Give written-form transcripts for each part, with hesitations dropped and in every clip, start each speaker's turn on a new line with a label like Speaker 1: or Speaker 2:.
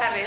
Speaker 1: tardes.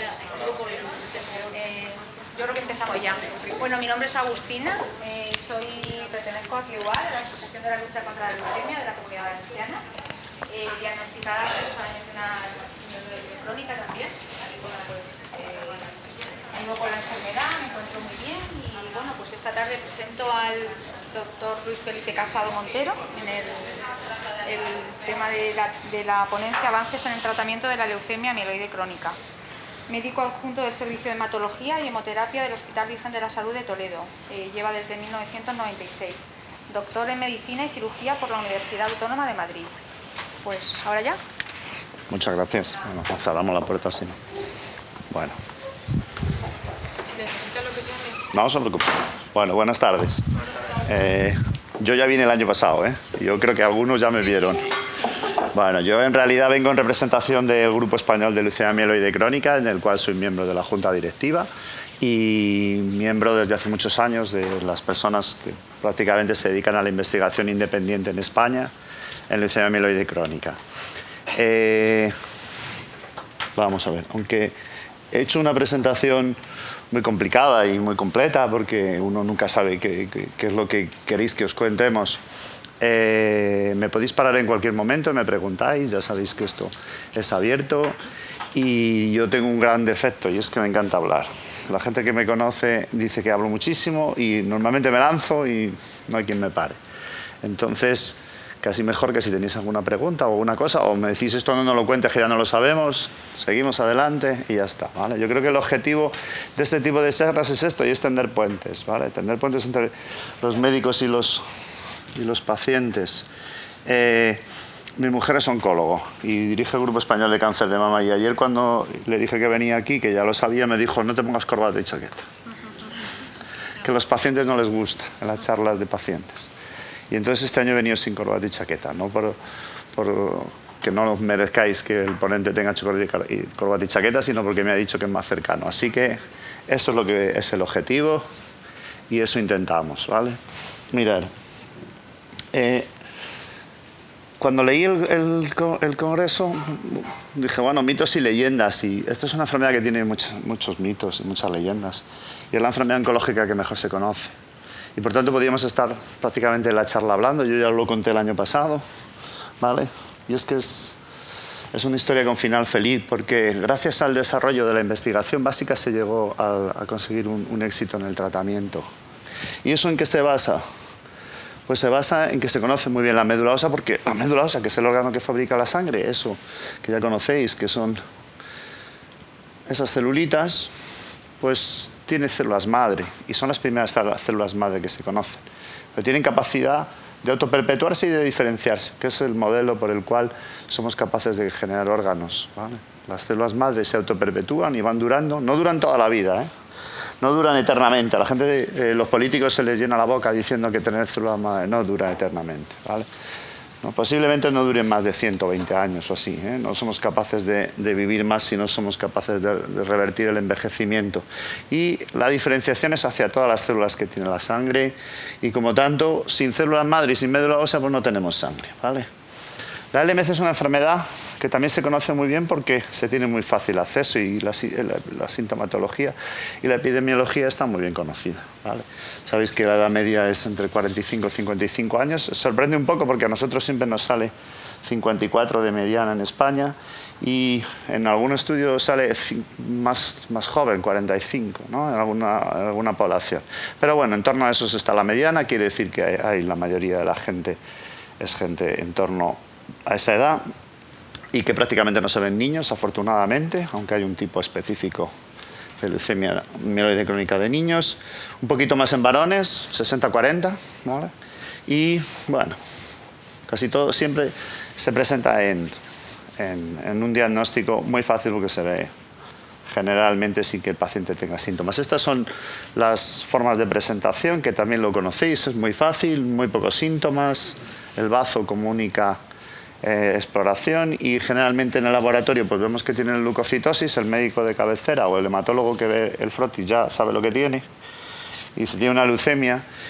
Speaker 1: Yo creo que empezamos ya. Bueno, mi nombre es Agustina, pertenezco a CLIUAR, a la Asociación de la Lucha contra la Leucemia de la Comunidad Valenciana, diagnosticada hace 2 años de una leucemia crónica también. Bueno, pues vivo con la enfermedad, me encuentro muy bien y bueno, pues esta tarde presento al doctor Luis Felipe Casado Montero en el tema de la ponencia Avances en el tratamiento de la leucemia amiloide crónica. Médico adjunto del Servicio de Hematología y Hemoterapia del Hospital Virgen de la Salud de Toledo. Lleva desde 1996. Doctor en Medicina y Cirugía por la Universidad Autónoma de Madrid. Pues, ¿ahora ya?
Speaker 2: Muchas gracias. Bueno, cerramos la puerta así. Bueno.
Speaker 3: Si necesita lo que sea...
Speaker 2: No se preocupe. Bueno, buenas tardes. Yo ya vine el año pasado, ¿eh? Yo creo que algunos ya me vieron. Bueno, yo en realidad vengo en representación del Grupo Español de Leucemia Amiloide Crónica, en el cual soy miembro de la Junta Directiva y miembro desde hace muchos años de las personas que prácticamente se dedican a la investigación independiente en España en leucemia amiloide crónica. Vamos a ver, aunque he hecho una presentación muy complicada y muy completa porque uno nunca sabe qué es lo que queréis que os contemos. Me podéis parar en cualquier momento, me preguntáis, ya sabéis que esto es abierto y yo tengo un gran defecto y es que me encanta hablar. La gente que me conoce dice que hablo muchísimo y normalmente me lanzo y no hay quien me pare. Entonces, casi mejor que si tenéis alguna pregunta o alguna cosa o me decís esto no lo cuentes que ya no lo sabemos, seguimos adelante y ya está, ¿vale? Yo creo que el objetivo de este tipo de charlas es esto y es tender puentes, ¿vale? Tender puentes entre los médicos y los pacientes. Mi mujer es oncólogo y dirige el Grupo Español de Cáncer de Mama y ayer cuando le dije que venía aquí, que ya lo sabía, me dijo no te pongas corbata y chaqueta. Que a los pacientes no les gusta en las charlas de pacientes. Y entonces este año he venido sin corbata y chaqueta, no por que no merezcáis que el ponente tenga corbata y chaqueta, sino porque me ha dicho que es más cercano. Así que eso es lo que es el objetivo y eso intentamos, ¿vale? Mirad. Cuando leí el congreso dije, bueno, mitos y leyendas y esto es una enfermedad que tiene muchos mitos y muchas leyendas y es la enfermedad oncológica que mejor se conoce y por tanto podíamos estar prácticamente en la charla hablando, yo ya lo conté el año pasado, ¿vale? Y es que es una historia con final feliz porque gracias al desarrollo de la investigación básica se llegó a conseguir un éxito en el tratamiento. ¿Y eso en qué se basa? Pues se basa en que se conoce muy bien la médula ósea, porque la médula ósea, que es el órgano que fabrica la sangre, eso que ya conocéis, que son esas celulitas, pues tiene células madre, y son las primeras células madre que se conocen. Pero tienen capacidad de autoperpetuarse y de diferenciarse, que es el modelo por el cual somos capaces de generar órganos, ¿vale? Las células madre se autoperpetúan y van durando, no duran toda la vida, ¿eh? No duran eternamente. A la gente, los políticos se les llena la boca diciendo que tener células madre no dura eternamente, ¿vale? No, posiblemente no duren más de 120 años o así, ¿eh? No somos capaces de vivir más si no somos capaces de revertir el envejecimiento. Y la diferenciación es hacia todas las células que tiene la sangre y como tanto, sin células madre y sin médula ósea pues no tenemos sangre, ¿vale? La LMC es una enfermedad que también se conoce muy bien porque se tiene muy fácil acceso y la sintomatología y la epidemiología está muy bien conocida, ¿vale? Sabéis que la edad media es entre 45 y 55 años. Sorprende un poco porque a nosotros siempre nos sale 54 de mediana en España y en algún estudio sale más joven, 45, ¿no? En alguna población. Pero bueno, en torno a eso está la mediana, quiere decir que hay la mayoría de la gente es gente en torno a esa edad y que prácticamente no se ven niños, afortunadamente, aunque hay un tipo específico de leucemia amiloide crónica de niños, un poquito más en varones, 60-40, ¿vale? Y bueno, casi todo siempre se presenta en un diagnóstico muy fácil porque se ve generalmente sin que el paciente tenga síntomas. Estas son las formas de presentación que también lo conocéis, es muy fácil, muy pocos síntomas, el bazo como única exploración y generalmente en el laboratorio pues vemos que tienen leucocitosis, el médico de cabecera o el hematólogo que ve el frotis ya sabe lo que tiene y se tiene una leucemia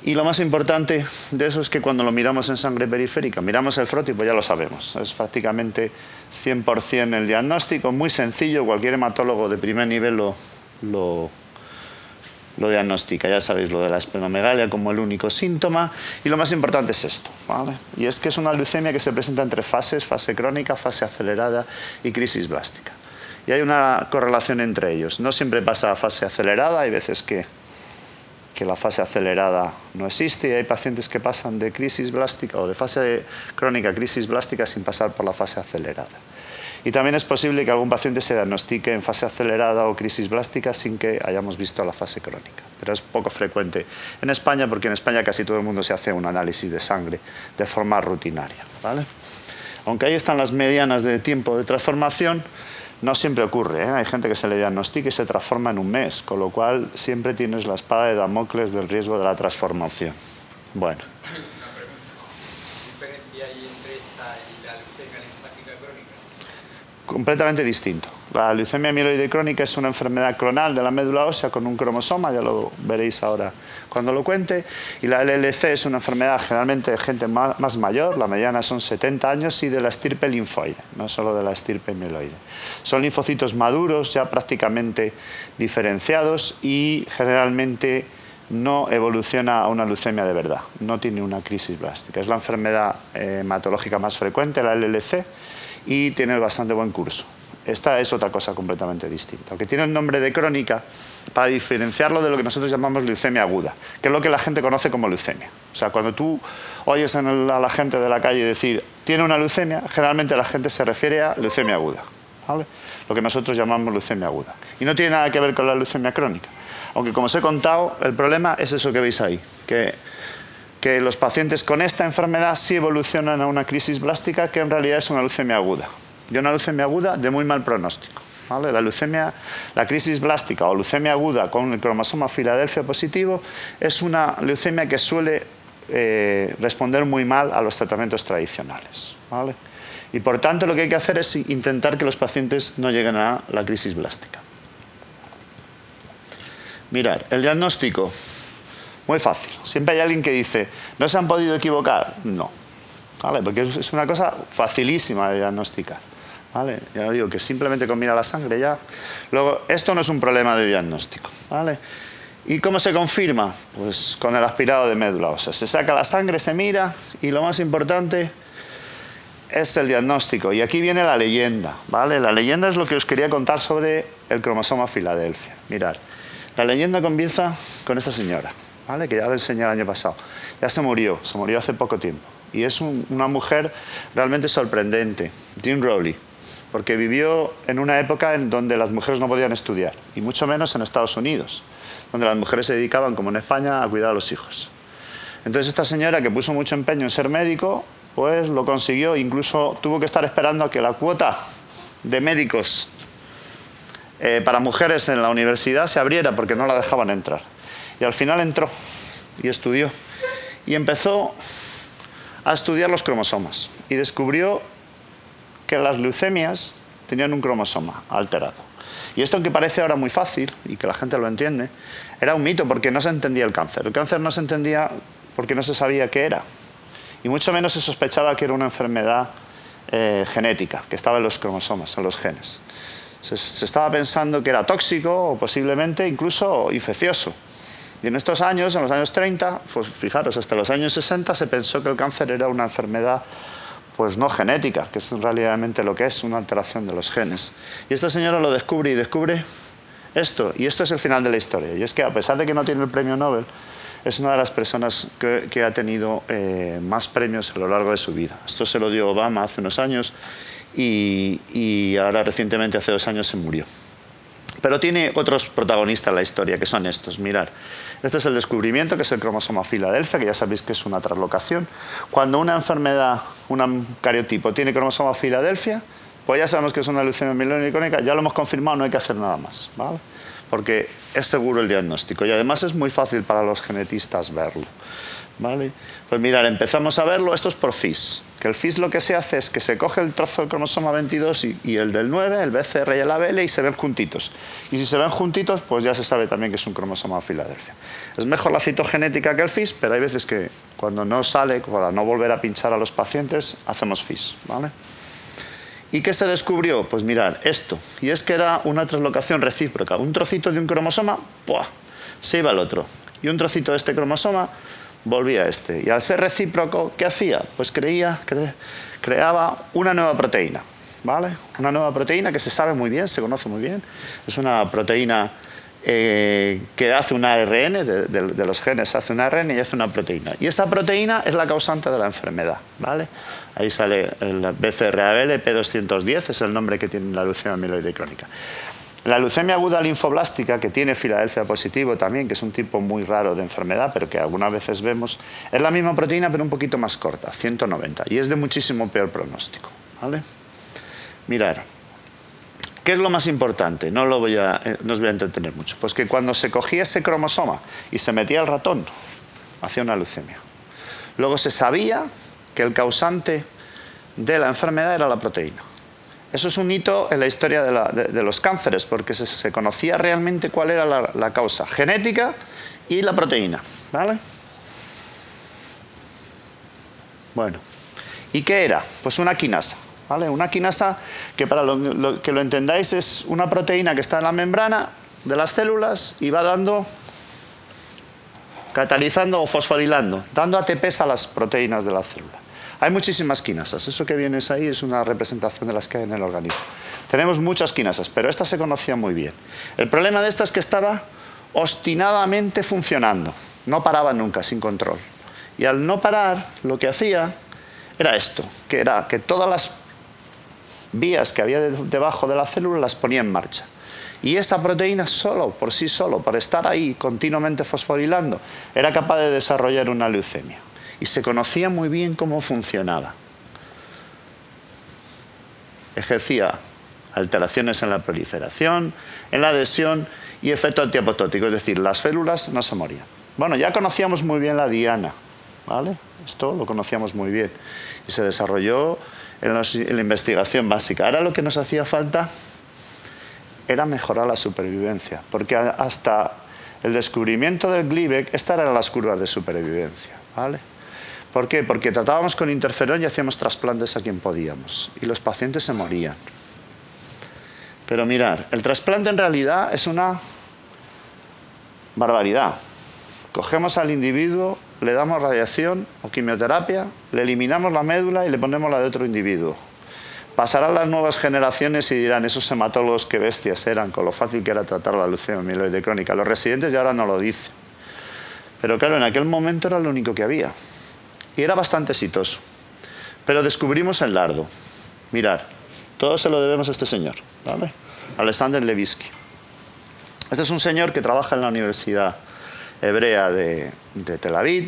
Speaker 2: Y lo más importante de eso es que cuando lo miramos en sangre periférica, miramos el frótipo, ya lo sabemos. Es prácticamente 100% el diagnóstico, muy sencillo, cualquier hematólogo de primer nivel lo diagnostica. Ya sabéis lo de la esplenomegalia como el único síntoma. Y lo más importante es esto, ¿vale? Y es que es una leucemia que se presenta en 3 fases: fase crónica, fase acelerada y crisis blástica. Y hay una correlación entre ellos. No siempre pasa a fase acelerada, hay veces que la fase acelerada no existe y hay pacientes que pasan de crisis blástica o de fase crónica a crisis blástica sin pasar por la fase acelerada. Y también es posible que algún paciente se diagnostique en fase acelerada o crisis blástica sin que hayamos visto la fase crónica. Pero es poco frecuente en España, porque en España casi todo el mundo se hace un análisis de sangre de forma rutinaria, ¿vale? Aunque ahí están las medianas de tiempo de transformación, no siempre ocurre, ¿eh? Hay gente que se le diagnostica y se transforma en un mes, con lo cual siempre tienes la espada de Damocles del riesgo de la transformación. Bueno. Completamente distinto. La leucemia mieloide crónica es una enfermedad clonal de la médula ósea con un cromosoma, ya lo veréis ahora cuando lo cuente, y la LLC es una enfermedad generalmente de gente más mayor, la mediana son 70 años, y de la estirpe linfoide, no solo de la estirpe mieloide. Son linfocitos maduros, ya prácticamente diferenciados, y generalmente no evoluciona a una leucemia de verdad, no tiene una crisis blástica. Es la enfermedad hematológica más frecuente, la LLC, y tiene bastante buen curso. Esta es otra cosa completamente distinta. Aunque tiene el nombre de crónica, para diferenciarlo de lo que nosotros llamamos leucemia aguda, que es lo que la gente conoce como leucemia. O sea, cuando tú oyes a la gente de la calle decir tiene una leucemia, generalmente la gente se refiere a leucemia aguda, ¿vale? Lo que nosotros llamamos leucemia aguda. Y no tiene nada que ver con la leucemia crónica. Aunque, como os he contado, el problema es eso que veis ahí, que los pacientes con esta enfermedad sí evolucionan a una crisis blástica, que en realidad es una leucemia aguda. Y una leucemia aguda de muy mal pronóstico, ¿vale? La crisis blástica o leucemia aguda con el cromosoma Filadelfia positivo es una leucemia que suele responder muy mal a los tratamientos tradicionales, ¿vale? Y por tanto lo que hay que hacer es intentar que los pacientes no lleguen a la crisis blástica. Mirad, el diagnóstico. Muy fácil. Siempre hay alguien que dice, ¿no se han podido equivocar? No. ¿Vale? Porque es una cosa facilísima de diagnosticar. ¿Vale? Ya lo digo, que simplemente con mirar la sangre ya. Luego, esto no es un problema de diagnóstico. ¿Vale? ¿Y cómo se confirma? Pues con el aspirado de médula ósea. Se saca la sangre, se mira, y lo más importante es el diagnóstico. Y aquí viene la leyenda. ¿Vale? La leyenda es lo que os quería contar sobre el cromosoma Filadelfia. Mirad, la leyenda comienza con esta señora, ¿vale? Que ya lo enseñé el año pasado. Ya se murió hace poco tiempo. Y es una mujer realmente sorprendente, Jean Rowley, porque vivió en una época en donde las mujeres no podían estudiar, y mucho menos en Estados Unidos, donde las mujeres se dedicaban, como en España, a cuidar a los hijos. Entonces esta señora, que puso mucho empeño en ser médico, pues lo consiguió. Incluso tuvo que estar esperando a que la cuota de médicos para mujeres en la universidad se abriera, porque no la dejaban entrar. Y al final entró y estudió. Y empezó a estudiar los cromosomas. Y descubrió que las leucemias tenían un cromosoma alterado. Y esto, aunque parece ahora muy fácil, y que la gente lo entiende, era un mito, porque no se entendía el cáncer. El cáncer no se entendía porque no se sabía qué era. Y mucho menos se sospechaba que era una enfermedad genética, que estaba en los cromosomas, en los genes. Se estaba pensando que era tóxico o posiblemente incluso infeccioso. Y en estos años, en los años 30, pues fijaros, hasta los años 60 se pensó que el cáncer era una enfermedad pues no genética, que es realmente lo que es, una alteración de los genes. Y esta señora lo descubre y descubre esto, y esto es el final de la historia. Y es que, a pesar de que no tiene el premio Nobel, es una de las personas que ha tenido más premios a lo largo de su vida. Esto se lo dio Obama hace unos años, y ahora recientemente, hace 2 años, se murió. Pero tiene otros protagonistas en la historia, que son estos. Mirad, este es el descubrimiento, que es el cromosoma Filadelfia, que ya sabéis que es una translocación. Cuando una enfermedad, un cariotipo, tiene cromosoma Filadelfia, pues ya sabemos que es una leucemia mieloide crónica, ya lo hemos confirmado, no hay que hacer nada más, ¿vale? Porque es seguro el diagnóstico y además es muy fácil para los genetistas verlo, ¿vale? Pues mirad, empezamos a verlo. Esto es por FIS, Que el FIS lo que se hace es que se coge el trozo del cromosoma 22 y el del 9, el BCR y el ABL, y se ven juntitos. Y si se ven juntitos, pues ya se sabe también que es un cromosoma de Filadelfia. Es mejor la citogenética que el FIS, pero hay veces que cuando no sale, para no volver a pinchar a los pacientes, hacemos FIS, ¿vale? ¿Y qué se descubrió? Pues mirad, esto. Y es que era una translocación recíproca. Un trocito de un cromosoma, ¡puah!, se iba al otro. Y un trocito de este cromosoma volvía a este. Y al ser recíproco, ¿qué hacía? Pues creaba una nueva proteína, ¿vale? Una nueva proteína que se sabe muy bien, se conoce muy bien. Es una proteína que hace un ARN, de los genes hace un ARN y hace una proteína. Y esa proteína es la causante de la enfermedad, ¿vale? Ahí sale el BCR-ABL, P210, es el nombre que tiene la leucemia amiloide crónica. La leucemia aguda linfoblástica, que tiene Filadelfia positivo también, que es un tipo muy raro de enfermedad, pero que algunas veces vemos, es la misma proteína pero un poquito más corta, 190, y es de muchísimo peor pronóstico, ¿vale? Mirad, ¿qué es lo más importante? No os voy a entretener mucho. Pues que cuando se cogía ese cromosoma y se metía el ratón, hacía una leucemia. Luego se sabía que el causante de la enfermedad era la proteína. Eso es un hito en la historia de los cánceres, porque se conocía realmente cuál era la causa genética y la proteína, ¿vale? Bueno, ¿y qué era? Pues una quinasa, ¿vale? Una quinasa que, para que lo entendáis, es una proteína que está en la membrana de las células y va catalizando o fosforilando, dando ATPs a las proteínas de la célula. Hay muchísimas quinasas. Eso que vienes ahí es una representación de las que hay en el organismo. Tenemos muchas quinasas, pero esta se conocía muy bien. El problema de esta es que estaba obstinadamente funcionando. No paraba nunca, sin control. Y al no parar, lo que hacía era esto, que era que todas las vías que había debajo de la célula las ponía en marcha. Y esa proteína por sí solo, por estar ahí continuamente fosforilando, era capaz de desarrollar una leucemia. Y se conocía muy bien cómo funcionaba. Ejercía alteraciones en la proliferación, en la adhesión y efecto antiapoptótico, es decir, las células no se morían. Bueno, ya conocíamos muy bien la diana, ¿vale? Esto lo conocíamos muy bien. Y se desarrolló en la investigación básica. Ahora lo que nos hacía falta era mejorar la supervivencia, porque hasta el descubrimiento del Gleevec, estas eran las curvas de supervivencia, ¿vale? ¿Por qué? Porque tratábamos con interferón y hacíamos trasplantes a quien podíamos. Y los pacientes se morían. Pero mirar, el trasplante en realidad es una barbaridad. Cogemos al individuo, le damos radiación o quimioterapia, le eliminamos la médula y le ponemos la de otro individuo. Pasarán las nuevas generaciones y dirán, esos hematólogos qué bestias eran, con lo fácil que era tratar la leucemia amiloide crónica. Los residentes ya ahora no lo dicen. Pero claro, en aquel momento era lo único que había. Y era bastante exitoso. Pero descubrimos el lardo. Mirad, todo se lo debemos a este señor, ¿vale? Alexander Levitsky. Este es un señor que trabaja en la Universidad Hebrea de Tel Aviv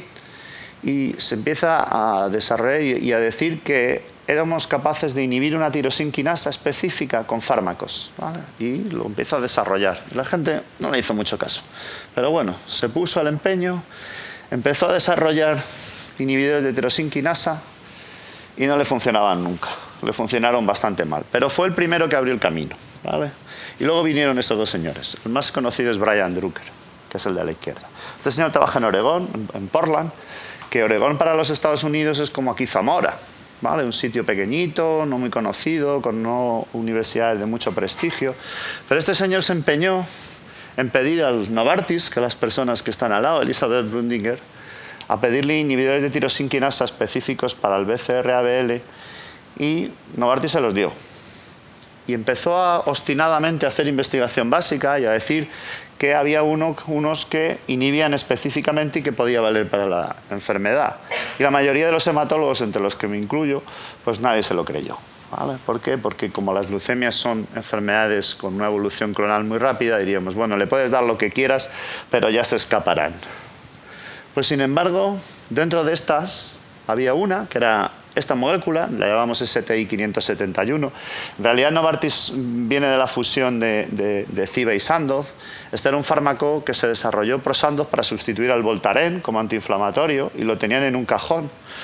Speaker 2: y se empieza a desarrollar y a decir que éramos capaces de inhibir una tirosinquinasa específica con fármacos, ¿vale? Y lo empieza a desarrollar. La gente no le hizo mucho caso. Pero bueno, se puso al empeño, empezó a desarrollar inhibidores de tirosinquinasa y no le funcionaban nunca. Le funcionaron bastante mal. Pero fue el primero que abrió el camino, ¿vale? Y luego vinieron estos dos señores. El más conocido es Brian Drucker, que es el de la izquierda. Este señor trabaja en Oregón, en Portland, que Oregón para los Estados Unidos es como aquí Zamora, ¿vale? Un sitio pequeñito, no muy conocido, con no universidades de mucho prestigio. Pero este señor se empeñó en pedir al Novartis, que las personas que están al lado, Elizabeth Brundinger, a pedirle inhibidores de tirosinquinasa específicos para el BCR-ABL y Novartis se los dio. Y empezó obstinadamente a hacer investigación básica y a decir que había unos que inhibían específicamente y que podía valer para la enfermedad. Y la mayoría de los hematólogos, entre los que me incluyo, pues nadie se lo creyó, ¿vale? ¿Por qué? Porque como las leucemias son enfermedades con una evolución clonal muy rápida, diríamos, bueno, le puedes dar lo que quieras, pero ya se escaparán. Pues sin embargo, dentro de estas había una, que era esta molécula, la llamamos STI-571. En realidad Novartis viene de la fusión de Ciba y Sandoz. Este era un fármaco que se desarrolló por Sandoz para sustituir al Voltaren como antiinflamatorio y lo tenían en un cajón.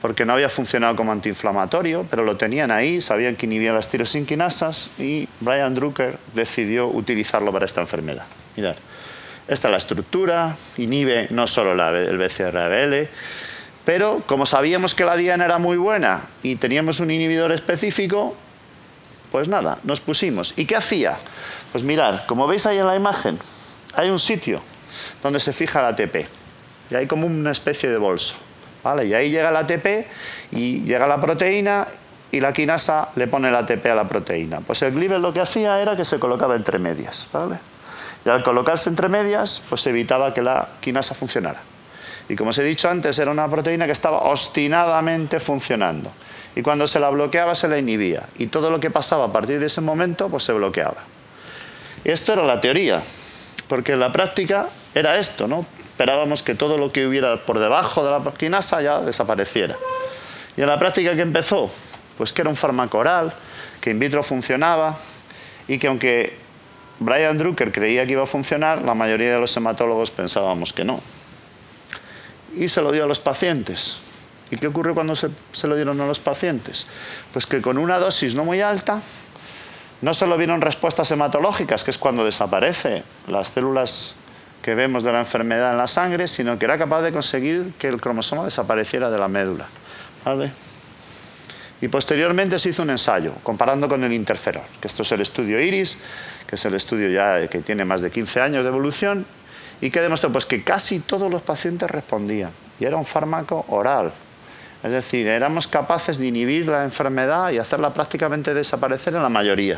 Speaker 2: porque no había funcionado como antiinflamatorio, pero lo tenían ahí, sabían que inhibía las tirosinquinasas y Brian Drucker decidió utilizarlo para esta enfermedad. Mirad, esta es la estructura, inhibe no solo el BCR-ABL, pero como sabíamos que la diana era muy buena y teníamos un inhibidor específico, pues nada, nos pusimos. ¿Y qué hacía? Pues mirad, como veis ahí en la imagen, hay un sitio donde se fija el ATP y hay como una especie de bolso. ¿Vale? Y ahí llega el ATP y llega la proteína y la quinasa le pone el ATP a la proteína. Pues el Gliber lo que hacía era que se colocaba entre medias. ¿Vale? Y al colocarse entre medias, pues evitaba que la quinasa funcionara. Y como os he dicho antes, era una proteína que estaba obstinadamente funcionando. Y cuando se la bloqueaba, se la inhibía. Y todo lo que pasaba a partir de ese momento, pues se bloqueaba. Y esto era la teoría, porque en la práctica era esto, ¿no? Esperábamos que todo lo que hubiera por debajo de la quinasa ya desapareciera. Y en la práctica, ¿qué empezó? Pues que era un fármaco oral, que in vitro funcionaba y que aunque Brian Drucker creía que iba a funcionar, la mayoría de los hematólogos pensábamos que no. Y se lo dio a los pacientes. ¿Y qué ocurrió cuando se lo dieron a los pacientes? Pues que con una dosis no muy alta, no solo vieron respuestas hematológicas, que es cuando desaparecen las células que vemos de la enfermedad en la sangre, sino que era capaz de conseguir que el cromosoma desapareciera de la médula. ¿Vale? Y posteriormente se hizo un ensayo comparando con el interferón, que esto es el estudio IRIS, que es el estudio ya que tiene más de 15 años de evolución, y que demostró pues, que casi todos los pacientes respondían. Y era un fármaco oral. Es decir, éramos capaces de inhibir la enfermedad y hacerla prácticamente desaparecer en la mayoría.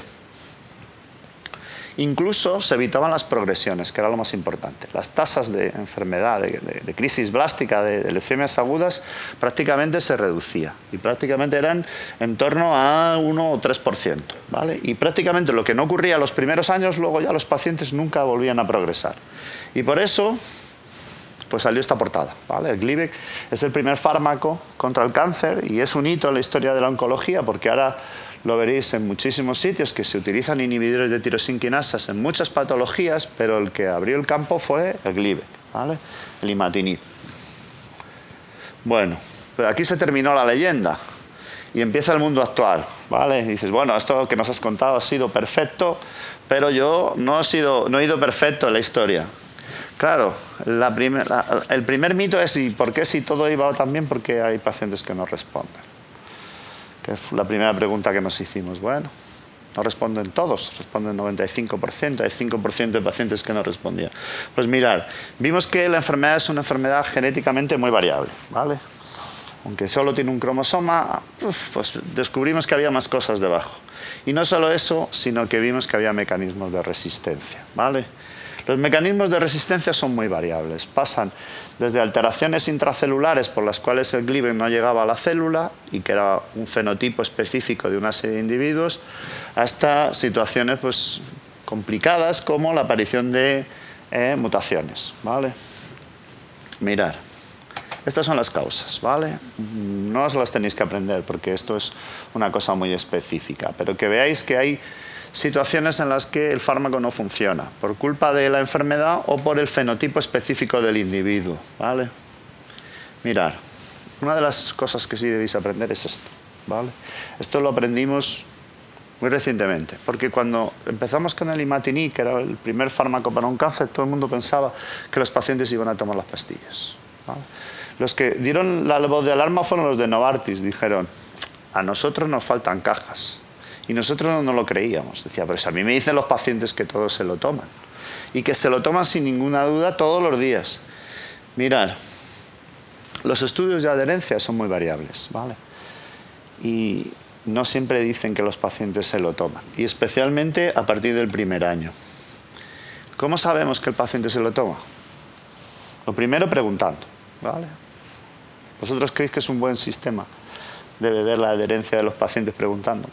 Speaker 2: Incluso se evitaban las progresiones, que era lo más importante. Las tasas de enfermedad, de crisis blástica, de leucemias agudas, prácticamente se reducía. Y prácticamente eran en torno a 1 o 3%. ¿Vale? Y prácticamente lo que no ocurría los primeros años, luego ya los pacientes nunca volvían a progresar. Y por eso pues salió esta portada. ¿Vale? El Gleevec es el primer fármaco contra el cáncer y es un hito en la historia de la oncología, porque ahora lo veréis en muchísimos sitios que se utilizan inhibidores de tirosinquinasas en muchas patologías, pero el que abrió el campo fue el Gleevec, ¿vale? El imatinib. Bueno, pero aquí se terminó la leyenda y empieza el mundo actual, ¿vale? Y dices, bueno, esto que nos has contado ha sido perfecto, pero yo no he ido perfecto en la historia. Claro, el primer mito es ¿y por qué si todo iba tan bien, por qué hay pacientes que no responden? Que es la primera pregunta que nos hicimos. Bueno, no responden todos, responden 95%, hay 5% de pacientes que no respondían. Pues mirar, vimos que la enfermedad es una enfermedad genéticamente muy variable, ¿vale? Aunque solo tiene un cromosoma, pues descubrimos que había más cosas debajo. Y no solo eso, sino que vimos que había mecanismos de resistencia, ¿vale? Los mecanismos de resistencia son muy variables. Pasan desde alteraciones intracelulares por las cuales el Gleevec no llegaba a la célula y que era un fenotipo específico de una serie de individuos, hasta situaciones pues, complicadas como la aparición de mutaciones. ¿Vale? Mirad, estas son las causas. ¿Vale? No os las tenéis que aprender porque esto es una cosa muy específica, pero que veáis que hay situaciones en las que el fármaco no funciona por culpa de la enfermedad o por el fenotipo específico del individuo. ¿Vale? Mirad, una de las cosas que sí debéis aprender es esto. ¿Vale? Esto lo aprendimos muy recientemente, porque cuando empezamos con el imatinib, que era el primer fármaco para un cáncer, todo el mundo pensaba que los pacientes iban a tomar las pastillas. ¿Vale? Los que dieron la voz de alarma fueron los de Novartis, dijeron, a nosotros nos faltan cajas. Y nosotros no nos lo creíamos. Decía, pero si a mí me dicen los pacientes que todos se lo toman. Y que se lo toman sin ninguna duda todos los días. Mirad, los estudios de adherencia son muy variables, ¿vale? Y no siempre dicen que los pacientes se lo toman. Y especialmente a partir del primer año. ¿Cómo sabemos que el paciente se lo toma? Lo primero, preguntando, ¿vale? ¿Vosotros creéis que es un buen sistema de ver la adherencia de los pacientes preguntando?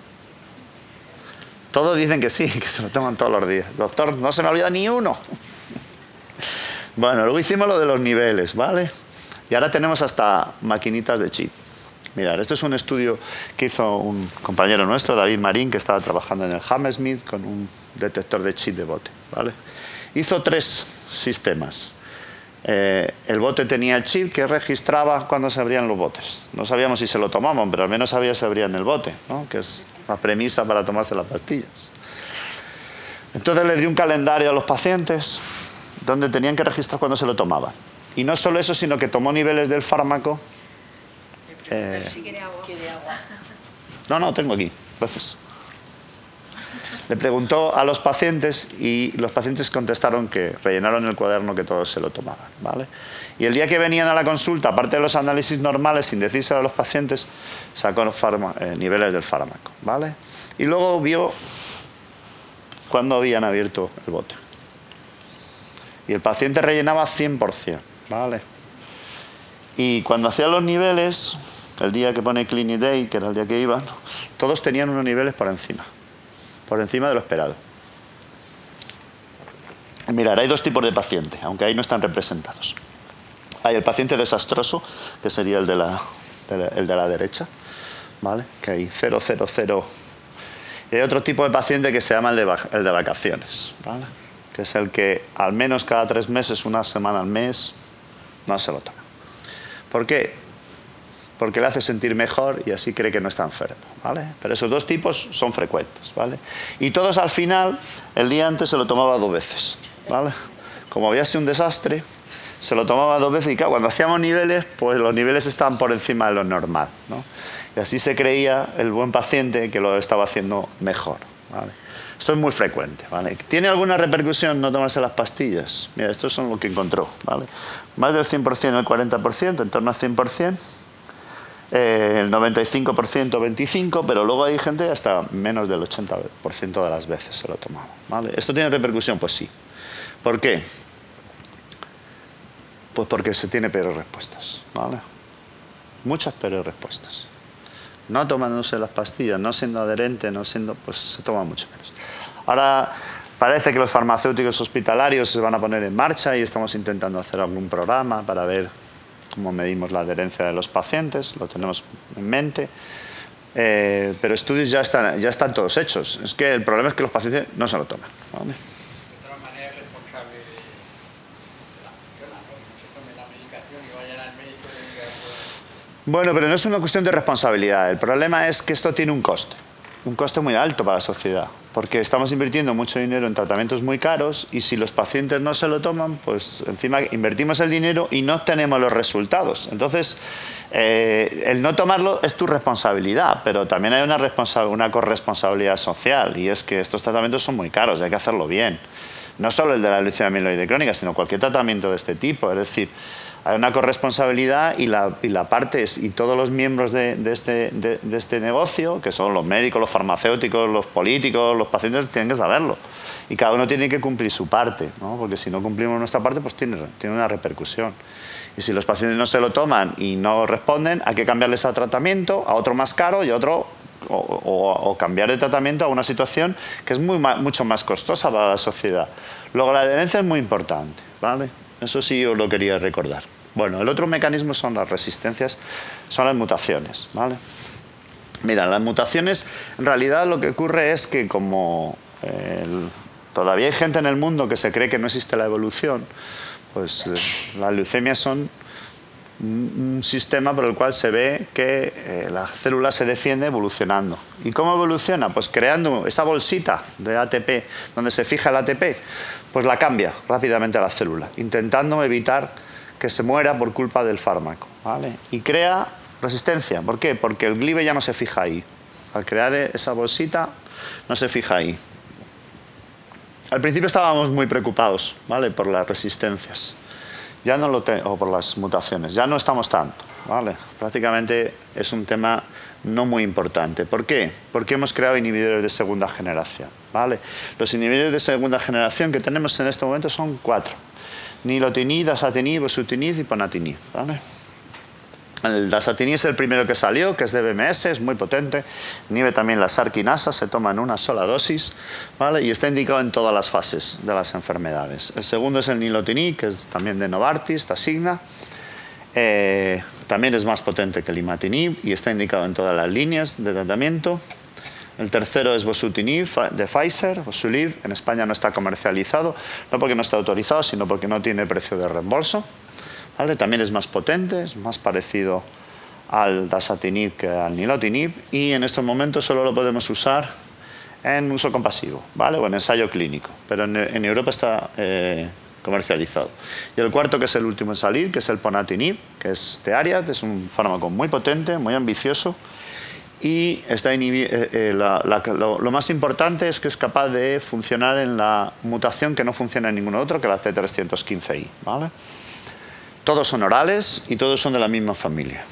Speaker 2: Todos dicen que sí, que se lo toman todos los días. Doctor, no se me olvida ni uno. Bueno, luego hicimos lo de los niveles, ¿vale? Y ahora tenemos hasta maquinitas de chip. Mirad, esto es un estudio que hizo un compañero nuestro, David Marín, que estaba trabajando en el Hammersmith con un detector de chip de bote, ¿vale? Hizo 3 sistemas. el bote tenía el chip que registraba cuando se abrían los botes. No sabíamos si se lo tomaban, pero al menos sabía si se abrían el bote, ¿no? Que es la premisa para tomarse las pastillas. Entonces les di un calendario a los pacientes donde tenían que registrar cuando se lo tomaban. Y no solo eso, sino que tomó niveles del fármaco.
Speaker 3: Si quiere agua.
Speaker 2: No, tengo aquí. Gracias. Le preguntó a los pacientes y los pacientes contestaron que rellenaron el cuaderno que todos se lo tomaban, ¿vale? Y el día que venían a la consulta, aparte de los análisis normales, sin decírselo a los pacientes, sacó niveles del fármaco, ¿vale? Y luego vio cuándo habían abierto el bote. Y el paciente rellenaba 100%, ¿vale? Y cuando hacía los niveles, el día que pone Clinic Day, que era el día que iban, todos tenían unos niveles por encima de lo esperado. Mirad, hay dos tipos de paciente, aunque ahí no están representados. Hay el paciente desastroso, que sería el de la derecha, ¿vale? Que hay 0, 0, 0. Y hay otro tipo de paciente que se llama el de vacaciones, ¿vale? Que es el que al menos cada 3 meses, una semana al mes, no se lo toma. ¿Por qué? Porque le hace sentir mejor y así cree que no está enfermo, ¿vale? Pero esos dos tipos son frecuentes, ¿vale? Y todos al final, el día antes se lo tomaba 2 veces, ¿vale? Como había sido un desastre, se lo tomaba 2 veces y claro, cuando hacíamos niveles, pues los niveles estaban por encima de lo normal, ¿no? Y así se creía el buen paciente que lo estaba haciendo mejor, ¿vale? Esto es muy frecuente, ¿vale? ¿Tiene alguna repercusión no tomarse las pastillas? Mira, estos son lo que encontró, ¿vale? Más del 100%, el 40%, en torno al 100%. El 95%, 25%, pero luego hay gente hasta menos del 80% de las veces se lo tomaba, ¿vale? ¿Esto tiene repercusión? Pues sí. ¿Por qué? Pues porque se tiene peores respuestas, ¿vale? Muchas peores respuestas. No tomándose las pastillas, no siendo adherente, pues se toma mucho menos. Ahora parece que los farmacéuticos hospitalarios se van a poner en marcha y estamos intentando hacer algún programa para ver cómo medimos la adherencia de los pacientes, lo tenemos en mente, pero estudios ya están todos hechos. Es que el problema es que los pacientes no se lo toman, ¿vale?
Speaker 4: De todas maneras, es responsable de la persona, ¿no? Que se tome la medicación y vayan al médico y le digan, pues...
Speaker 2: Bueno, pero no es una cuestión de responsabilidad. El problema es que esto tiene un coste muy alto para la sociedad, porque estamos invirtiendo mucho dinero en tratamientos muy caros y si los pacientes no se lo toman, pues encima invertimos el dinero y no obtenemos los resultados. Entonces, el no tomarlo es tu responsabilidad, pero también hay una corresponsabilidad social y es que estos tratamientos son muy caros y hay que hacerlo bien. No solo el de la leucemia amiloide crónica, sino cualquier tratamiento de este tipo. Es decir, hay una corresponsabilidad y la parte y todos los miembros de este negocio, que son los médicos, los farmacéuticos, los políticos, los pacientes, tienen que saberlo. Y cada uno tiene que cumplir su parte, ¿no? Porque si no cumplimos nuestra parte, pues tiene una repercusión. Y si los pacientes no se lo toman y no responden, hay que cambiarles a tratamiento, a otro más caro y a otro... O cambiar de tratamiento a una situación que es mucho más costosa para la sociedad. Luego la adherencia es muy importante, ¿vale? Eso sí os lo quería recordar. Bueno, el otro mecanismo son las resistencias, son las mutaciones, ¿vale? Mira, las mutaciones, en realidad lo que ocurre es que como todavía hay gente en el mundo que se cree que no existe la evolución, pues las leucemias son un sistema por el cual se ve que la célula se defiende evolucionando. ¿Y cómo evoluciona? Pues creando esa bolsita de ATP donde se fija el ATP, pues la cambia rápidamente a la célula, intentando evitar que se muera por culpa del fármaco, ¿vale? Y crea resistencia. ¿Por qué? Porque el glibe ya no se fija ahí. Al crear esa bolsita no se fija ahí. Al principio estábamos muy preocupados, ¿vale? Por las resistencias. Ya no o por las mutaciones, ya no estamos tanto, ¿vale? Prácticamente es un tema no muy importante. ¿Por qué? Porque hemos creado inhibidores de segunda generación, ¿vale? Los inhibidores de segunda generación que tenemos en este momento son 4. Nilotinib, dasatinib, bosutinib y ponatinib, ¿vale? El dasatinib es el primero que salió, que es de BMS, es muy potente. Inhibe también la sarquinasa, se toma en una sola dosis, ¿vale? Y está indicado en todas las fases de las enfermedades. El segundo es el nilotinib, que es también de Novartis, Tasigna. También es más potente que el imatinib y está indicado en todas las líneas de tratamiento. El tercero es bosutinib de Pfizer, Bosulib. En España no está comercializado, no porque no está autorizado, sino porque no tiene precio de reembolso. ¿Vale? También es más potente, es más parecido al dasatinib que al nilotinib, y en estos momentos solo lo podemos usar en uso compasivo, ¿vale? O en ensayo clínico, pero en Europa está comercializado. Y el cuarto, que es el último en salir, que es el ponatinib, que es de Ariad, es un fármaco muy potente, muy ambicioso, y está lo más importante es que es capaz de funcionar en la mutación que no funciona en ningún otro, que es la C315I, ¿vale? Todos son orales y todos son de la misma familia.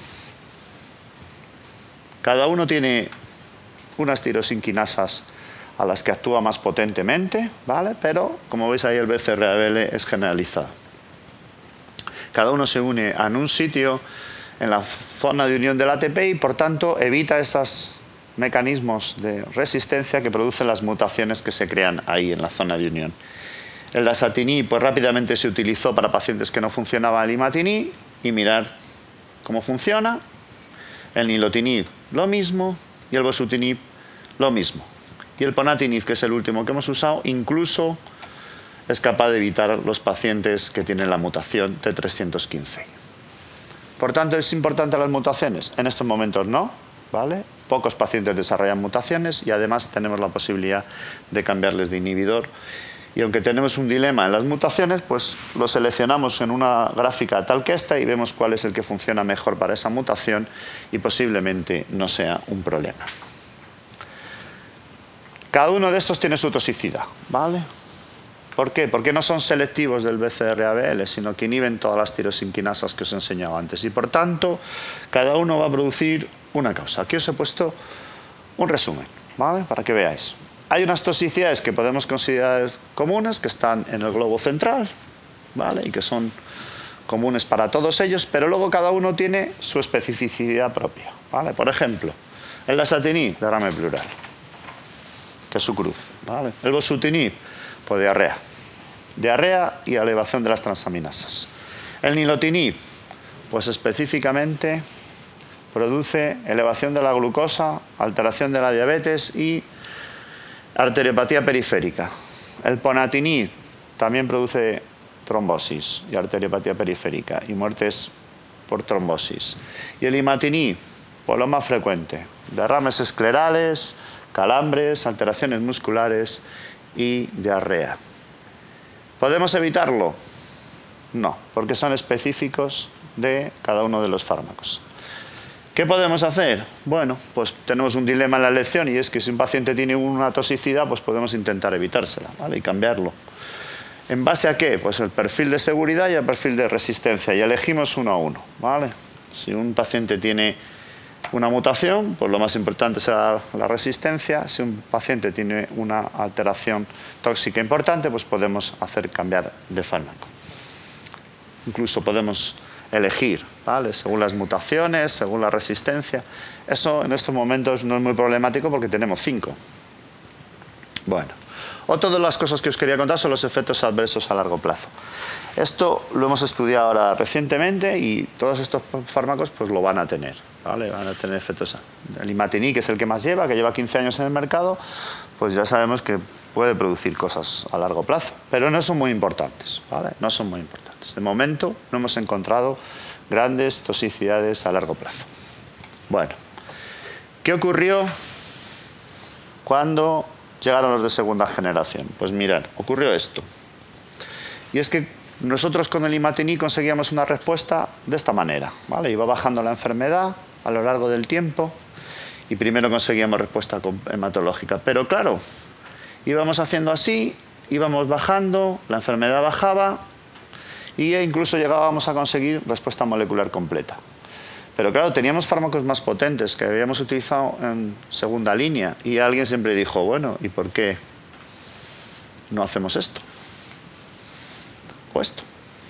Speaker 2: Cada uno tiene unas tirosinquinasas a las que actúa más potentemente, ¿vale? Pero, como veis ahí, el BCR-ABL es generalizado. Cada uno se une en un sitio en la zona de unión del ATP y, por tanto, evita esos mecanismos de resistencia que producen las mutaciones que se crean ahí en la zona de unión. El dasatinib, pues rápidamente se utilizó para pacientes que no funcionaba el imatinib, y mirar cómo funciona. El nilotinib, lo mismo, y el bosutinib, lo mismo. Y el ponatinib, que es el último que hemos usado, incluso es capaz de evitar los pacientes que tienen la mutación T315. Por tanto, ¿es importante las mutaciones? En estos momentos no, ¿vale? Pocos pacientes desarrollan mutaciones y además tenemos la posibilidad de cambiarles de inhibidor. Y aunque tenemos un dilema en las mutaciones, pues lo seleccionamos en una gráfica tal que esta y vemos cuál es el que funciona mejor para esa mutación y posiblemente no sea un problema. Cada uno de estos tiene su toxicidad, ¿vale? ¿Por qué? Porque no son selectivos del BCR-ABL, sino que inhiben todas las tirosinquinasas que os he enseñado antes. Y por tanto, cada uno va a producir una causa. Aquí os he puesto un resumen, ¿vale? Para que veáis. Hay unas toxicidades que podemos considerar comunes, que están en el globo central, ¿vale? Y que son comunes para todos ellos, pero luego cada uno tiene su especificidad propia, ¿vale? Por ejemplo, el dasatinib, derrame pleural, que es su cruz, ¿vale? El bosutinib, pues diarrea. Diarrea y elevación de las transaminasas. El nilotinib, pues específicamente produce elevación de la glucosa, alteración de la diabetes y arteriopatía periférica. El ponatinib también produce trombosis y arteriopatía periférica y muertes por trombosis. Y el imatinib, pues lo más frecuente, derrames esclerales, calambres, alteraciones musculares y diarrea. ¿Podemos evitarlo? No, porque son específicos de cada uno de los fármacos. ¿Qué podemos hacer? Bueno, pues tenemos un dilema en la elección, y es que si un paciente tiene una toxicidad, pues podemos intentar evitársela, ¿vale? Y cambiarlo. ¿En base a qué? Pues el perfil de seguridad y el perfil de resistencia, y elegimos uno a uno, ¿vale? Si un paciente tiene una mutación, pues lo más importante será la resistencia. Si un paciente tiene una alteración tóxica importante, pues podemos hacer cambiar de fármaco. Incluso podemos elegir, ¿vale? Según las mutaciones, según la resistencia. Eso en estos momentos no es muy problemático porque tenemos 5. Bueno, otra de las cosas que os quería contar son los efectos adversos a largo plazo. Esto lo hemos estudiado ahora recientemente y todos estos fármacos pues lo van a tener, ¿vale? Van a tener efectos. El imatinib, que es el que más lleva, que lleva 15 años en el mercado, pues ya sabemos que puede producir cosas a largo plazo, pero no son muy importantes, ¿vale? No son muy importantes. De momento no hemos encontrado grandes toxicidades a largo plazo. Bueno, ¿qué ocurrió cuando llegaron los de segunda generación? Pues mirad, ocurrió esto. Y es que nosotros con el imatinib conseguíamos una respuesta de esta manera, ¿vale? Iba bajando la enfermedad a lo largo del tiempo y primero conseguíamos respuesta hematológica. Pero claro, íbamos haciendo así, íbamos bajando, la enfermedad bajaba y incluso llegábamos a conseguir respuesta molecular completa. Pero claro, teníamos fármacos más potentes que habíamos utilizado en segunda línea y alguien siempre dijo, bueno, ¿y por qué no hacemos esto? O esto.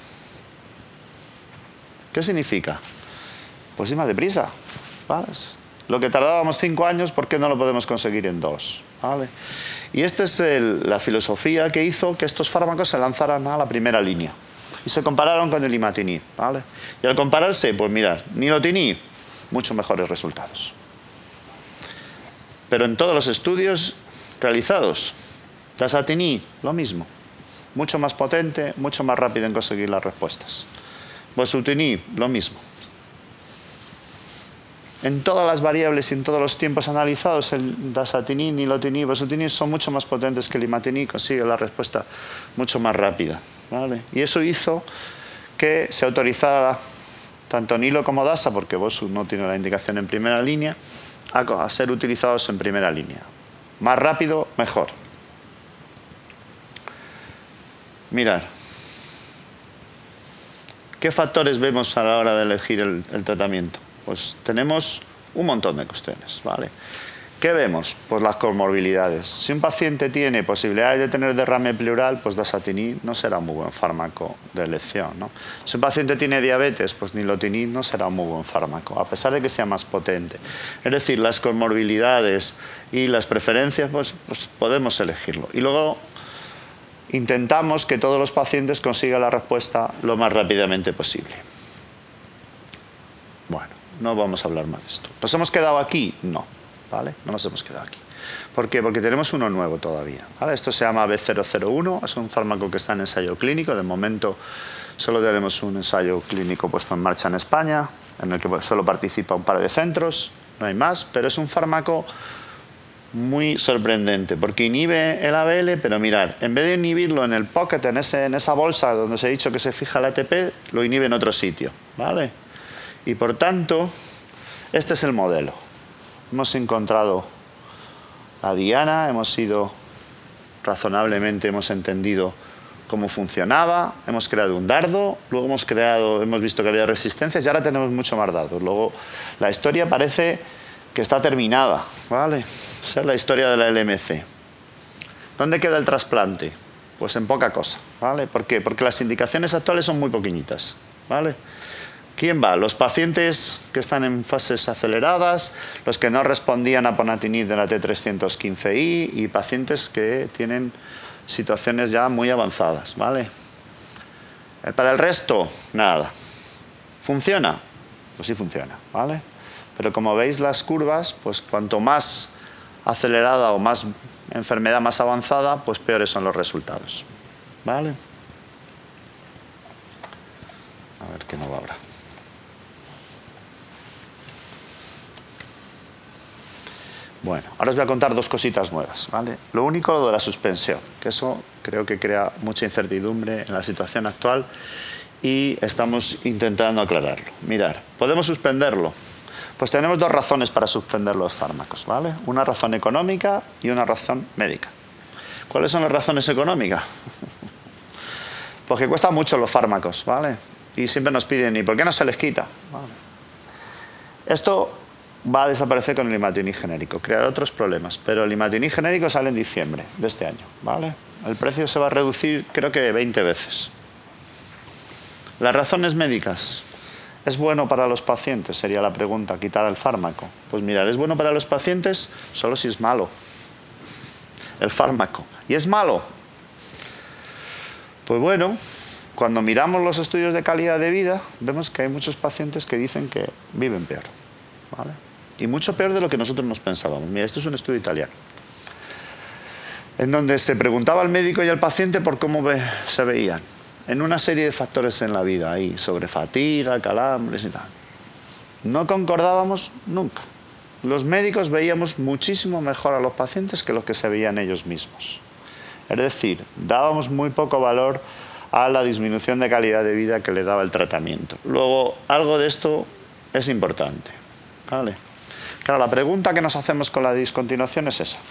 Speaker 2: ¿Qué significa? Pues ir más deprisa, ¿vale? Lo que tardábamos 5 años, ¿por qué no lo podemos conseguir en 2? ¿Vale? Y esta es la filosofía que hizo que estos fármacos se lanzaran a la primera línea. Y se compararon con el imatinib, ¿vale? Y al compararse, pues mirad, nilotinib, mucho mejores resultados. Pero en todos los estudios realizados, dasatinib, lo mismo. Mucho más potente, mucho más rápido en conseguir las respuestas. Bosutinib, lo mismo. En todas las variables y en todos los tiempos analizados, el dasatinib, nilotinib, bosutinib son mucho más potentes que el imatinib, consigue la respuesta mucho más rápida, ¿vale? Y eso hizo que se autorizara tanto nilo como dasa, porque bosu no tiene la indicación en primera línea, a ser utilizados en primera línea. Más rápido, mejor. Mirad. ¿Qué factores vemos a la hora de elegir el tratamiento? Pues tenemos un montón de cuestiones, ¿vale? ¿Qué vemos? Pues las comorbilidades. Si un paciente tiene posibilidades de tener derrame pleural, pues dasatinib no será un muy buen fármaco de elección, ¿no? Si un paciente tiene diabetes, pues nilotinib no será un muy buen fármaco, a pesar de que sea más potente. Es decir, las comorbilidades y las preferencias, pues podemos elegirlo. Y luego intentamos que todos los pacientes consigan la respuesta lo más rápidamente posible. Bueno, no vamos a hablar más de esto. ¿Nos hemos quedado aquí? No, ¿vale? No nos hemos quedado aquí. ¿Por qué? Porque tenemos uno nuevo todavía, ¿vale? Esto se llama B001, es un fármaco que está en ensayo clínico. De momento solo tenemos un ensayo clínico puesto en marcha en España, en el que solo participa un par de centros, no hay más, pero es un fármaco muy sorprendente, porque inhibe el ABL, pero mirad, en vez de inhibirlo en el pocket, en esa bolsa donde os he dicho que se fija el ATP, lo inhibe en otro sitio, ¿vale? Y por tanto, este es el modelo. Hemos encontrado la diana, hemos ido razonablemente, hemos entendido cómo funcionaba, hemos creado un dardo, luego hemos visto que había resistencias y ahora tenemos mucho más dardos. Luego la historia parece que está terminada, ¿vale? Esa es la historia de la LMC. ¿Dónde queda el trasplante? Pues en poca cosa, ¿vale? ¿Por qué? Porque las indicaciones actuales son muy pequeñitas, ¿vale? ¿Quién va? Los pacientes que están en fases aceleradas, los que no respondían a ponatinib de la T315I y pacientes que tienen situaciones ya muy avanzadas, ¿vale? Para el resto, nada. ¿Funciona? Pues sí funciona, ¿vale? Pero como veis las curvas, pues cuanto más acelerada o más enfermedad más avanzada, pues peores son los resultados, ¿vale? A ver qué no va ahora. Bueno, ahora os voy a contar dos cositas nuevas, ¿vale? Lo único, lo de la suspensión, que eso creo que crea mucha incertidumbre en la situación actual y estamos intentando aclararlo. Mirad, ¿podemos suspenderlo? Pues tenemos dos razones para suspender los fármacos, ¿vale? Una razón económica y una razón médica. ¿Cuáles son las razones económicas? Porque cuestan mucho los fármacos, ¿vale? Y siempre nos piden, ¿y por qué no se les quita? ¿Vale? Esto va a desaparecer con el imatinib genérico, crear otros problemas, pero el imatinib genérico sale en diciembre de este año, ¿vale? El precio se va a reducir creo que 20 veces. Las razones médicas. ¿Es bueno para los pacientes? Sería la pregunta, quitar el fármaco. Pues mirad, es bueno para los pacientes solo si es malo el fármaco. ¿Y es malo? Pues bueno, cuando miramos los estudios de calidad de vida, vemos que hay muchos pacientes que dicen que viven peor, ¿vale? Y mucho peor de lo que nosotros nos pensábamos. Mira, esto es un estudio italiano, en donde se preguntaba al médico y al paciente por cómo se veían en una serie de factores en la vida, ahí, sobre fatiga, calambres y tal. No concordábamos nunca. Los médicos veíamos muchísimo mejor a los pacientes que los que se veían ellos mismos. Es decir, dábamos muy poco valor a la disminución de calidad de vida que le daba el tratamiento. Luego, algo de esto es importante, ¿vale? Claro, la pregunta que nos hacemos con la discontinuación es esa.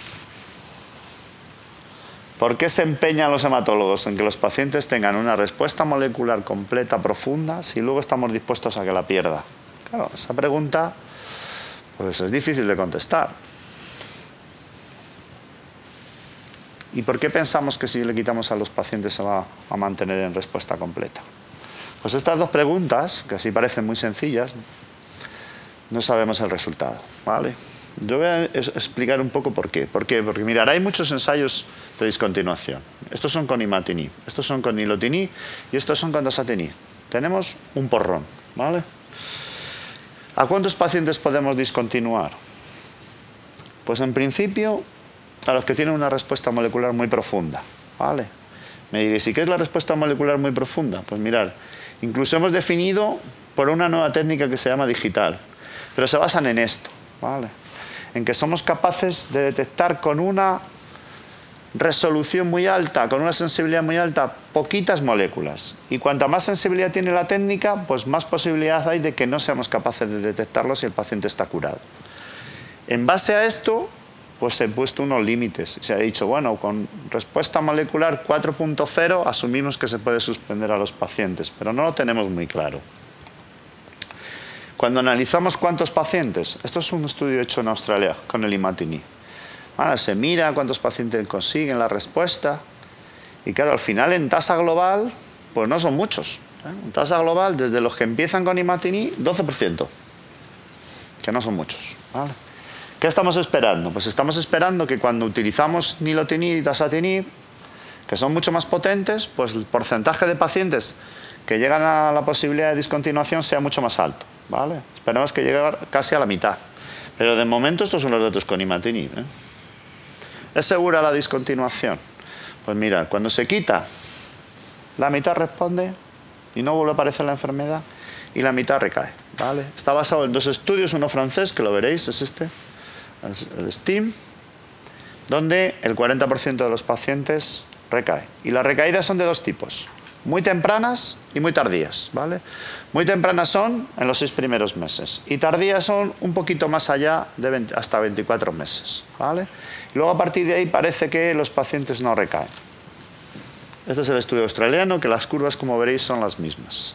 Speaker 2: ¿Por qué se empeñan los hematólogos en que los pacientes tengan una respuesta molecular completa, profunda, si luego estamos dispuestos a que la pierda? Claro, esa pregunta pues es difícil de contestar. ¿Y por qué pensamos que si le quitamos a los pacientes se va a mantener en respuesta completa? Pues estas dos preguntas, que así parecen muy sencillas, no sabemos el resultado, ¿vale? Yo voy a explicar un poco por qué. ¿Por qué? Porque mirad, hay muchos ensayos de discontinuación. Estos son con imatinib, estos son con nilotinib y estos son con dasatinib. Tenemos un porrón, ¿vale? ¿A cuántos pacientes podemos discontinuar? Pues en principio, a los que tienen una respuesta molecular muy profunda, ¿vale? Me diréis, ¿y qué es la respuesta molecular muy profunda? Pues mirad, incluso hemos definido por una nueva técnica que se llama digital, pero se basan en esto, ¿vale? En que somos capaces de detectar con una resolución muy alta, con una sensibilidad muy alta, poquitas moléculas. Y cuanta más sensibilidad tiene la técnica, pues más posibilidad hay de que no seamos capaces de detectarlo si el paciente está curado. En base a esto, pues se han puesto unos límites. Se ha dicho, bueno, con respuesta molecular 4.0 asumimos que se puede suspender a los pacientes, pero no lo tenemos muy claro. Cuando analizamos cuántos pacientes, esto es un estudio hecho en Australia con el imatinib. Ahora se mira cuántos pacientes consiguen la respuesta y claro, al final en tasa global, pues no son muchos. En tasa global, desde los que empiezan con imatinib, 12%, que no son muchos, ¿vale? ¿Qué estamos esperando? Pues estamos esperando que cuando utilizamos nilotinib y dasatinib, que son mucho más potentes, pues el porcentaje de pacientes que llegan a la posibilidad de discontinuación sea mucho más alto, ¿vale? Esperamos que llegue casi a la mitad. Pero de momento estos son los datos con imatinib, ¿eh? ¿Es segura la discontinuación? Pues mira, cuando se quita, la mitad responde y no vuelve a aparecer la enfermedad y la mitad recae, ¿vale? Está basado en dos estudios, uno francés, que lo veréis, es este, el STEAM, donde el 40% de los pacientes recae. Y las recaídas son de dos tipos, muy tempranas y muy tardías, ¿vale? Muy tempranas son en los 6 primeros meses y tardías son un poquito más allá de hasta 24 meses, ¿vale? Y luego a partir de ahí parece que los pacientes no recaen. Este es el estudio australiano, que las curvas, como veréis, son las mismas.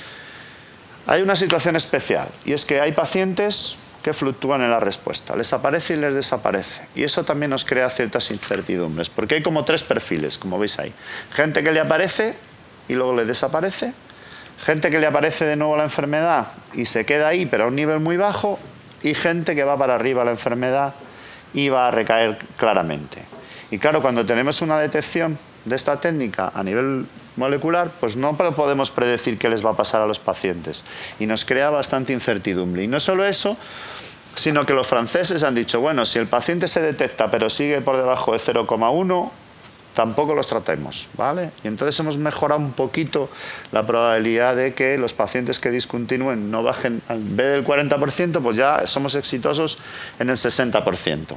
Speaker 2: Hay una situación especial y es que hay pacientes que fluctúan en la respuesta, les aparece y les desaparece. Y eso también nos crea ciertas incertidumbres, porque hay como 3 perfiles, como veis ahí. Gente que le aparece y luego le desaparece, gente que le aparece de nuevo la enfermedad y se queda ahí, pero a un nivel muy bajo, y gente que va para arriba la enfermedad y va a recaer claramente. Y claro, cuando tenemos una detección de esta técnica a nivel molecular, pues no podemos predecir qué les va a pasar a los pacientes. Y nos crea bastante incertidumbre. Y no solo eso, sino que los franceses han dicho, bueno, si el paciente se detecta pero sigue por debajo de 0,1, tampoco los tratemos, ¿vale? Y entonces hemos mejorado un poquito la probabilidad de que los pacientes que discontinúen no bajen, en vez del 40%, pues ya somos exitosos en el 60%.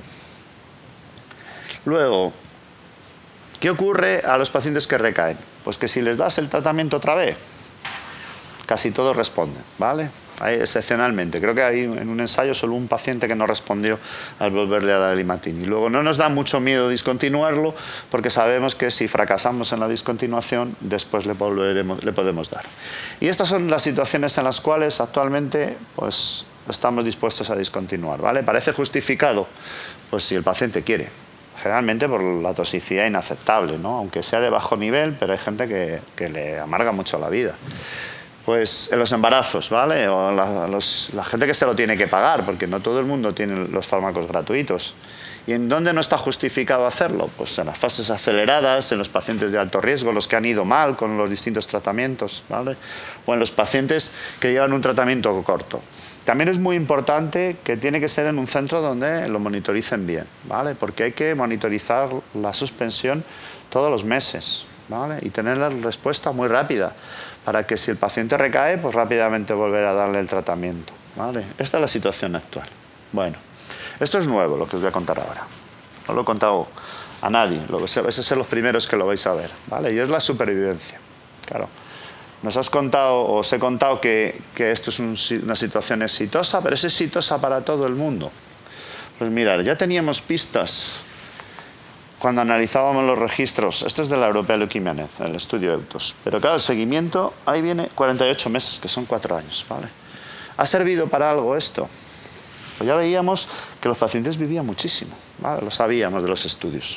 Speaker 2: Luego, ¿qué ocurre a los pacientes que recaen? Pues que si les das el tratamiento otra vez, casi todos responden, ¿vale? Hay, excepcionalmente. Creo que hay en un ensayo solo un paciente que no respondió al volverle a dar el imatinib. Y luego no nos da mucho miedo discontinuarlo porque sabemos que si fracasamos en la discontinuación, después le podemos dar. Y estas son las situaciones en las cuales actualmente pues, estamos dispuestos a discontinuar, ¿vale? Parece justificado pues, si el paciente quiere. Generalmente por la toxicidad inaceptable, ¿no? Aunque sea de bajo nivel, pero hay gente que le amarga mucho la vida. Pues en los embarazos, ¿vale? O la gente que se lo tiene que pagar, porque no todo el mundo tiene los fármacos gratuitos. ¿Y en dónde no está justificado hacerlo? Pues en las fases aceleradas, en los pacientes de alto riesgo, los que han ido mal con los distintos tratamientos, ¿vale? O en los pacientes que llevan un tratamiento corto. También es muy importante que tiene que ser en un centro donde lo monitoricen bien, ¿vale? Porque hay que monitorizar la suspensión todos los meses, ¿vale? Y tener la respuesta muy rápida, para que si el paciente recae, pues rápidamente volver a darle el tratamiento, ¿vale? Esta es la situación actual. Bueno, esto es nuevo, lo que os voy a contar ahora. No lo he contado a nadie, vais a ser los primeros que lo vais a ver, ¿vale? Y es la supervivencia, claro. Os he contado que esto es una situación exitosa, pero es exitosa para todo el mundo. Pues mirad, ya teníamos pistas cuando analizábamos los registros. Esto es de la European Leukemia Net, el estudio EUTOS. Pero claro, el seguimiento, ahí viene 48 meses, que son 4 años, ¿vale? ¿Ha servido para algo esto? Pues ya veíamos que los pacientes vivían muchísimo, ¿vale? Lo sabíamos de los estudios.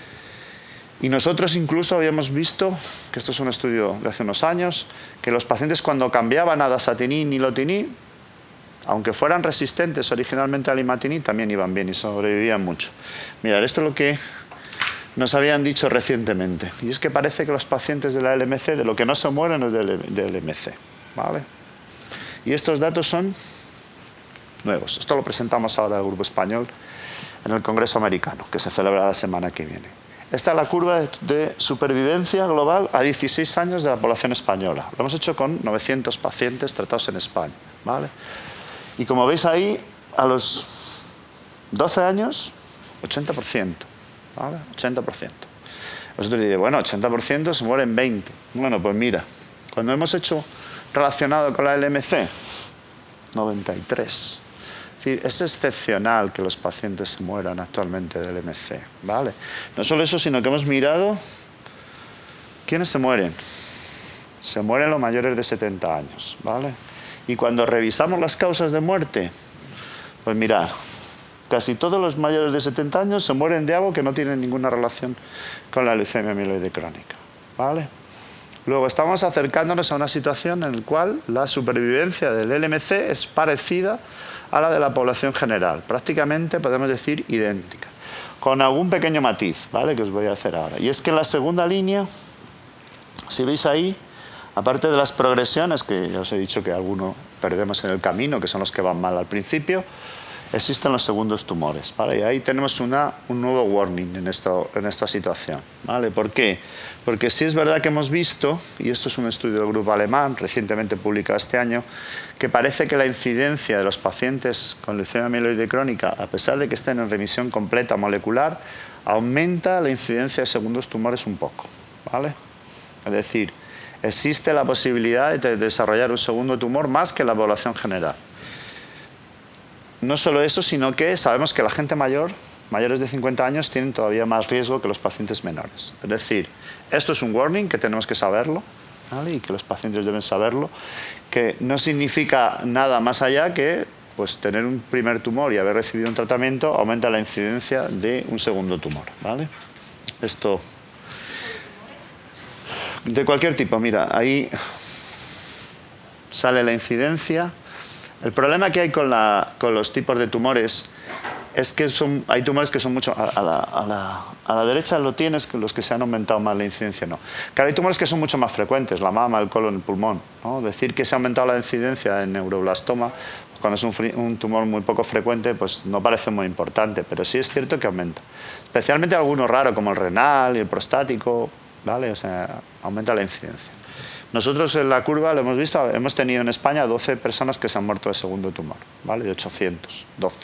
Speaker 2: Y nosotros incluso habíamos visto, que esto es un estudio de hace unos años, que los pacientes cuando cambiaban a dasatinib, nilotinib, aunque fueran resistentes originalmente al imatinib, también iban bien y sobrevivían mucho. Mirad, esto es lo que nos habían dicho recientemente. Y es que parece que los pacientes de la LMC, de lo que no se mueren es del LMC, ¿vale? Y estos datos son nuevos. Esto lo presentamos ahora al Grupo Español en el Congreso Americano, que se celebra la semana que viene. Esta es la curva de supervivencia global a 16 años de la población española. Lo hemos hecho con 900 pacientes tratados en España, ¿vale? Y como veis ahí, a los 12 años, 80%, ¿vale? 80%. Vosotros diréis, bueno, 80% se mueren 20. Bueno, pues mira, cuando hemos hecho relacionado con la LMC, 93. Es decir, es excepcional que los pacientes se mueran actualmente del LMC, ¿vale? No solo eso, sino que hemos mirado quiénes se mueren. Se mueren los mayores de 70 años, ¿vale? Y cuando revisamos las causas de muerte, pues mirad, casi todos los mayores de 70 años se mueren de algo que no tiene ninguna relación con la leucemia amiloide crónica, ¿vale? Luego estamos acercándonos a una situación en la cual la supervivencia del LMC es parecida a la de la población general, prácticamente podemos decir idéntica, con algún pequeño matiz, ¿vale?, que os voy a hacer ahora. Y es que en la segunda línea, si veis ahí, aparte de las progresiones, que ya os he dicho que algunos perdemos en el camino, que son los que van mal al principio, existen los segundos tumores, ¿vale? Y ahí tenemos un nuevo warning en esta situación, ¿vale? ¿Por qué? Porque sí es verdad que hemos visto, y esto es un estudio del grupo alemán, recientemente publicado este año, que parece que la incidencia de los pacientes con leucemia amiloide crónica, a pesar de que estén en remisión completa molecular, aumenta la incidencia de segundos tumores un poco, ¿vale? Es decir, existe la posibilidad de desarrollar un segundo tumor más que la población general. No solo eso, sino que sabemos que la gente mayor, mayores de 50 años, tienen todavía más riesgo que los pacientes menores. Es decir, esto es un warning que tenemos que saberlo, ¿vale?, y que los pacientes deben saberlo, que no significa nada más allá que pues, tener un primer tumor y haber recibido un tratamiento aumenta la incidencia de un segundo tumor, ¿vale? Esto de cualquier tipo, mira, ahí sale la incidencia. El problema que hay con los tipos de tumores es que hay tumores que son mucho... A la derecha lo tienes, los que se han aumentado más la incidencia, no. Claro, hay tumores que son mucho más frecuentes, la mama, el colon, el pulmón, ¿no? Decir que se ha aumentado la incidencia en neuroblastoma, cuando es un tumor muy poco frecuente, pues no parece muy importante, pero sí es cierto que aumenta. Especialmente algunos raros, como el renal y el prostático, ¿vale? O sea, aumenta la incidencia. Nosotros en la curva lo hemos visto, hemos tenido en España 12 personas que se han muerto de segundo tumor, ¿vale? De 800, 12.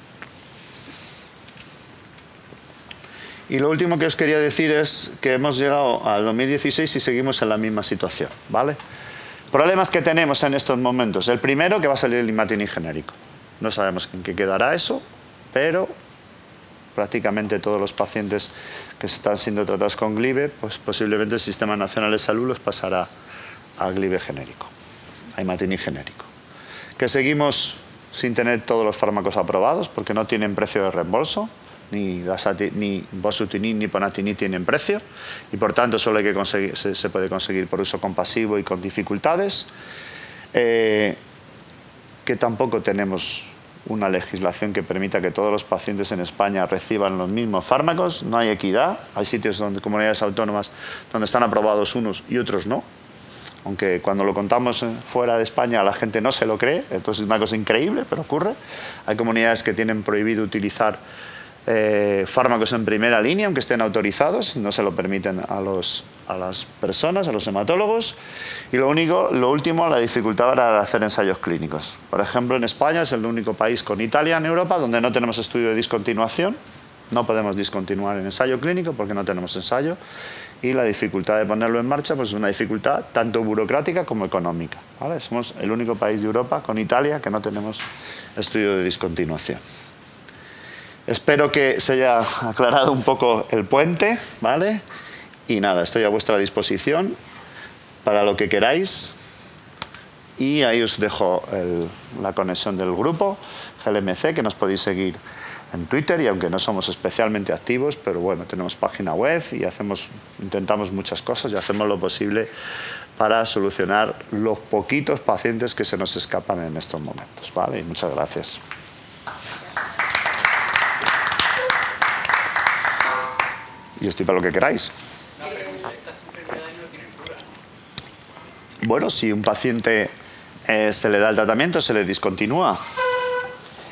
Speaker 2: Y lo último que os quería decir es que hemos llegado al 2016 y seguimos en la misma situación, ¿vale? Problemas que tenemos en estos momentos. El primero, que va a salir el imatinib genérico. No sabemos en qué quedará eso, pero prácticamente todos los pacientes que están siendo tratados con Glibe, pues posiblemente el Sistema Nacional de Salud los pasará a Glibe genérico, a imatinib genérico. Que seguimos sin tener todos los fármacos aprobados porque no tienen precio de reembolso, ni bosutinib ni ponatinib tienen precio y por tanto solo hay que conseguir, se puede conseguir por uso compasivo y con dificultades. Que tampoco tenemos una legislación que permita que todos los pacientes en España reciban los mismos fármacos, no hay equidad, hay sitios donde comunidades autónomas donde están aprobados unos y otros no. Aunque cuando lo contamos fuera de España la gente no se lo cree, entonces es una cosa increíble, pero ocurre. Hay comunidades que tienen prohibido utilizar fármacos en primera línea, aunque estén autorizados, no se lo permiten a las personas, a los hematólogos. Y lo último, la dificultad para hacer ensayos clínicos. Por ejemplo, en España es el único país con Italia en Europa donde no tenemos estudio de discontinuación. No podemos discontinuar en ensayo clínico porque no tenemos ensayo. Y la dificultad de ponerlo en marcha pues es una dificultad tanto burocrática como económica, ¿vale? Somos el único país de Europa con Italia que no tenemos estudio de discontinuación. Espero que se haya aclarado un poco el puente, ¿vale? Y nada, estoy a vuestra disposición para lo que queráis. Y ahí os dejo la conexión del grupo GLMC, que nos podéis seguir en Twitter, y aunque no somos especialmente activos, pero bueno, tenemos página web y intentamos muchas cosas y hacemos lo posible para solucionar los poquitos pacientes que se nos escapan en estos momentos, ¿vale? Y muchas gracias. Y estoy para lo que queráis.
Speaker 4: Una pregunta, estas enfermedades no tienen cura.
Speaker 2: Bueno, si un paciente se le da el tratamiento, se le discontinúa.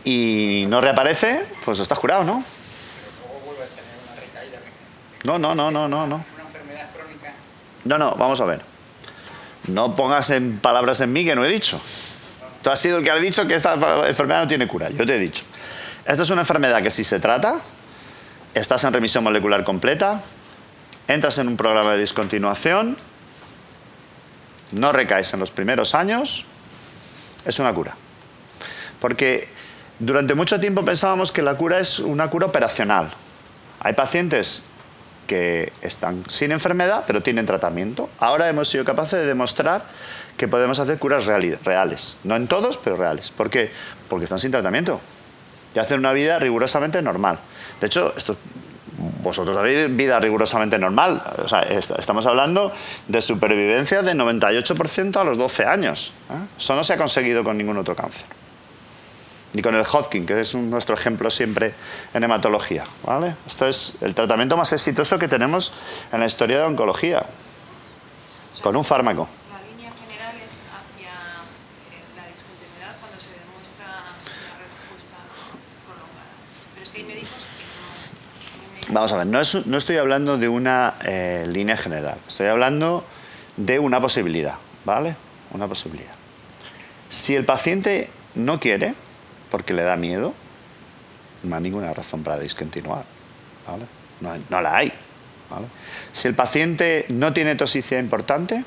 Speaker 2: y no reaparece, pues estás curado, ¿no?
Speaker 4: Pero luego vuelve a tener una recaída.
Speaker 2: No.
Speaker 4: Una enfermedad crónica.
Speaker 2: No, vamos a ver. No pongas en palabras en mí que no he dicho. Tú has sido el que ha dicho que esta enfermedad no tiene cura. Yo te he dicho. Esta es una enfermedad que si se trata, estás en remisión molecular completa, entras en un programa de discontinuación, no recaes en los primeros años, es una cura. Porque durante mucho tiempo pensábamos que la cura es una cura operacional. Hay pacientes que están sin enfermedad, pero tienen tratamiento. Ahora hemos sido capaces de demostrar que podemos hacer curas reales. No en todos, pero reales. ¿Por qué? Porque están sin tratamiento. Y hacen una vida rigurosamente normal. De hecho, vosotros hacéis vida rigurosamente normal. O sea, estamos hablando de supervivencia de 98% a los 12 años. Eso no se ha conseguido con ningún otro cáncer. Ni con el Hodgkin, que es nuestro ejemplo siempre en hematología, ¿vale? Esto es el tratamiento más exitoso que tenemos en la historia de la oncología, con un fármaco.
Speaker 3: La línea general es hacia la discontinuidad cuando se demuestra una respuesta prolongada. Pero es que hay médicos que no...
Speaker 2: Vamos a ver, no estoy hablando de una línea general, estoy hablando de una posibilidad, ¿vale? Una posibilidad. Si el paciente no quiere, porque le da miedo, no hay ninguna razón para discontinuar, ¿vale? No la hay, ¿vale? Si el paciente no tiene toxicidad importante,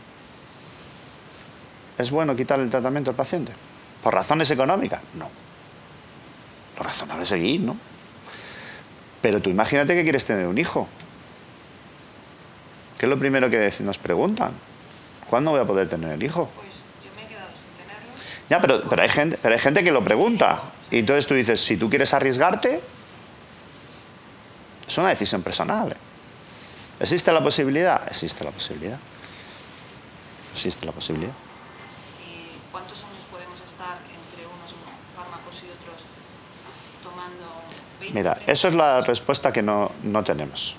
Speaker 2: ¿es bueno quitarle el tratamiento al paciente? ¿Por razones económicas? No. Lo razonable es seguir, ¿no? Pero tú imagínate que quieres tener un hijo. ¿Qué es lo primero que nos preguntan? ¿Cuándo voy a poder tener el hijo?
Speaker 3: Pues yo me he quedado sin tenerlo.
Speaker 2: Ya, pero hay gente que lo pregunta. Y entonces tú dices, si tú quieres arriesgarte, es una decisión personal. ¿Existe la posibilidad? Existe la posibilidad. Existe la posibilidad.
Speaker 3: ¿Y cuántos años podemos estar entre unos fármacos y otros tomando 20?
Speaker 2: Mira,
Speaker 3: 30?
Speaker 2: eso es la respuesta que no tenemos.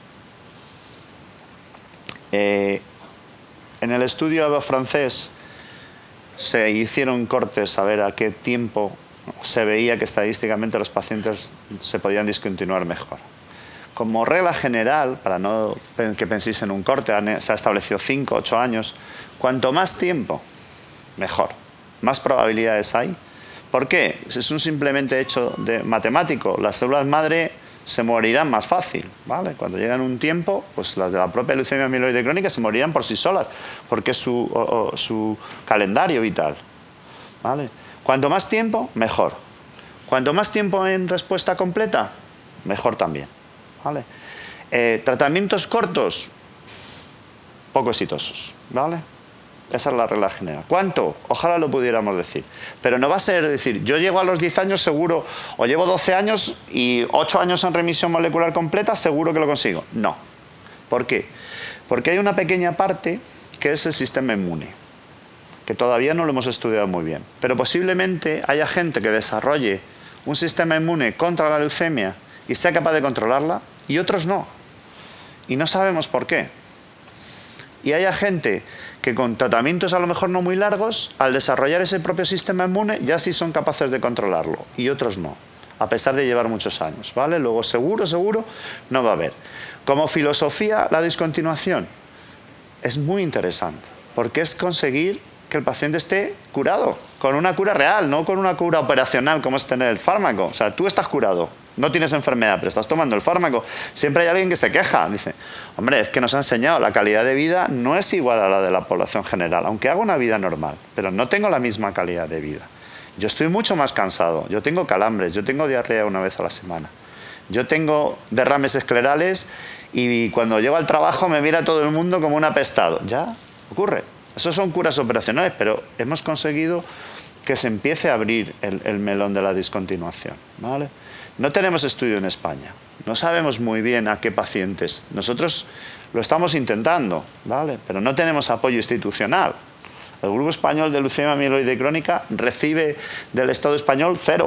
Speaker 2: En el estudio francés se hicieron cortes a ver a qué tiempo se veía que estadísticamente los pacientes se podían discontinuar mejor. Como regla general, para no que penséis en un corte, se ha establecido 5 o 8 años. Cuanto más tiempo, mejor. Más probabilidades hay. ¿Por qué? Es un simplemente hecho matemático. Las células madre se morirán más fácil, ¿vale? Cuando llegan un tiempo, pues las de la propia leucemia amiloide crónica se morirán por sí solas, porque es su calendario vital, ¿vale? Cuanto más tiempo, mejor. Cuanto más tiempo en respuesta completa, mejor también, ¿vale? Tratamientos cortos, poco exitosos, ¿vale? Esa es la regla general. ¿Cuánto? Ojalá lo pudiéramos decir. Pero no va a ser decir, yo llego a los 10 años seguro, o llevo 12 años y 8 años en remisión molecular completa, seguro que lo consigo. No. ¿Por qué? Porque hay una pequeña parte que es el sistema inmune, que todavía no lo hemos estudiado muy bien. Pero posiblemente haya gente que desarrolle un sistema inmune contra la leucemia y sea capaz de controlarla, y otros no. Y no sabemos por qué. Y haya gente que con tratamientos a lo mejor no muy largos, al desarrollar ese propio sistema inmune, ya sí son capaces de controlarlo, y otros no, a pesar de llevar muchos años, ¿vale? Luego seguro no va a haber. Como filosofía, la discontinuación es muy interesante, porque es conseguir que el paciente esté curado, con una cura real, no con una cura operacional como es tener el fármaco. O sea, tú estás curado, no tienes enfermedad, pero estás tomando el fármaco. Siempre hay alguien que se queja, dice, hombre, es que nos ha enseñado, la calidad de vida no es igual a la de la población general, aunque hago una vida normal, pero no tengo la misma calidad de vida. Yo estoy mucho más cansado, yo tengo calambres, yo tengo diarrea una vez a la semana, yo tengo derrames esclerales y cuando llego al trabajo me mira todo el mundo como un apestado. Ya ocurre. Esos son curas operacionales, pero hemos conseguido que se empiece a abrir el melón de la discontinuación, ¿vale? No tenemos estudio en España, no sabemos muy bien a qué pacientes. Nosotros lo estamos intentando, ¿vale? Pero no tenemos apoyo institucional. El Grupo Español de Leucemia Amiloide Crónica recibe del Estado español 0.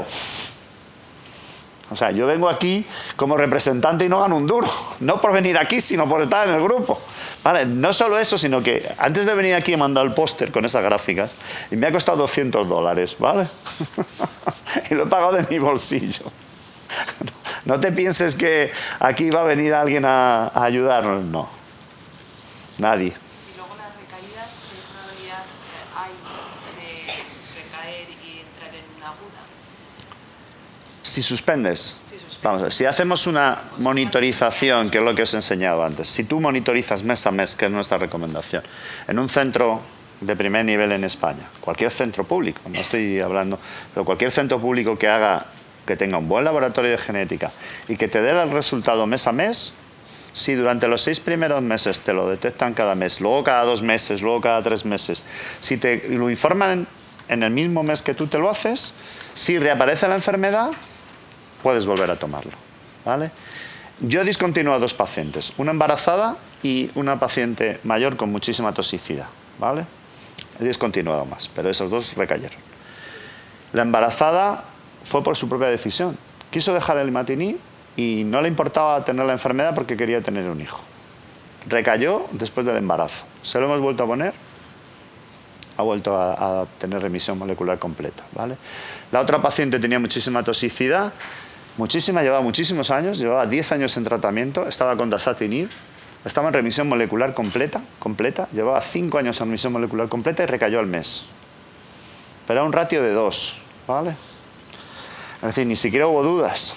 Speaker 2: O sea, yo vengo aquí como representante y no gano un duro. No por venir aquí, sino por estar en el grupo. Vale, no solo eso, sino que antes de venir aquí he mandado el póster con esas gráficas y me ha costado $200, ¿vale? Y lo he pagado de mi bolsillo. No te pienses que aquí va a venir alguien a ayudarnos, no. Nadie.
Speaker 3: Y luego las recaídas, ¿qué probabilidad hay de recaer y entrar en una aguda?
Speaker 2: Si suspendes,
Speaker 3: Si suspendes.
Speaker 2: vamos a ver, si hacemos una monitorización, que es lo que os he enseñado antes, si tú monitorizas mes a mes, que es nuestra recomendación, en un centro de primer nivel en España, cualquier centro público, no estoy hablando, pero cualquier centro público que tenga un buen laboratorio de genética y que te dé el resultado mes a mes, si durante los 6 primeros meses te lo detectan cada mes, luego cada 2 meses, luego cada 3 meses, si te lo informan en el mismo mes que tú te lo haces, si reaparece la enfermedad, puedes volver a tomarlo, ¿vale? Yo he discontinuado 2 pacientes, una embarazada y una paciente mayor con muchísima toxicidad, ¿vale? He discontinuado más, pero esos 2 recayeron. La embarazada fue por su propia decisión. Quiso dejar el imatinib y no le importaba tener la enfermedad porque quería tener un hijo. Recayó después del embarazo. Se lo hemos vuelto a poner. Ha vuelto a tener remisión molecular completa, ¿vale? La otra paciente tenía muchísima toxicidad, llevaba muchísimos años, llevaba 10 años en tratamiento, estaba con dasatinib, estaba en remisión molecular completa, llevaba 5 años en remisión molecular completa y recayó al mes. Pero era un ratio de 2, ¿vale? Es decir, ni siquiera hubo dudas.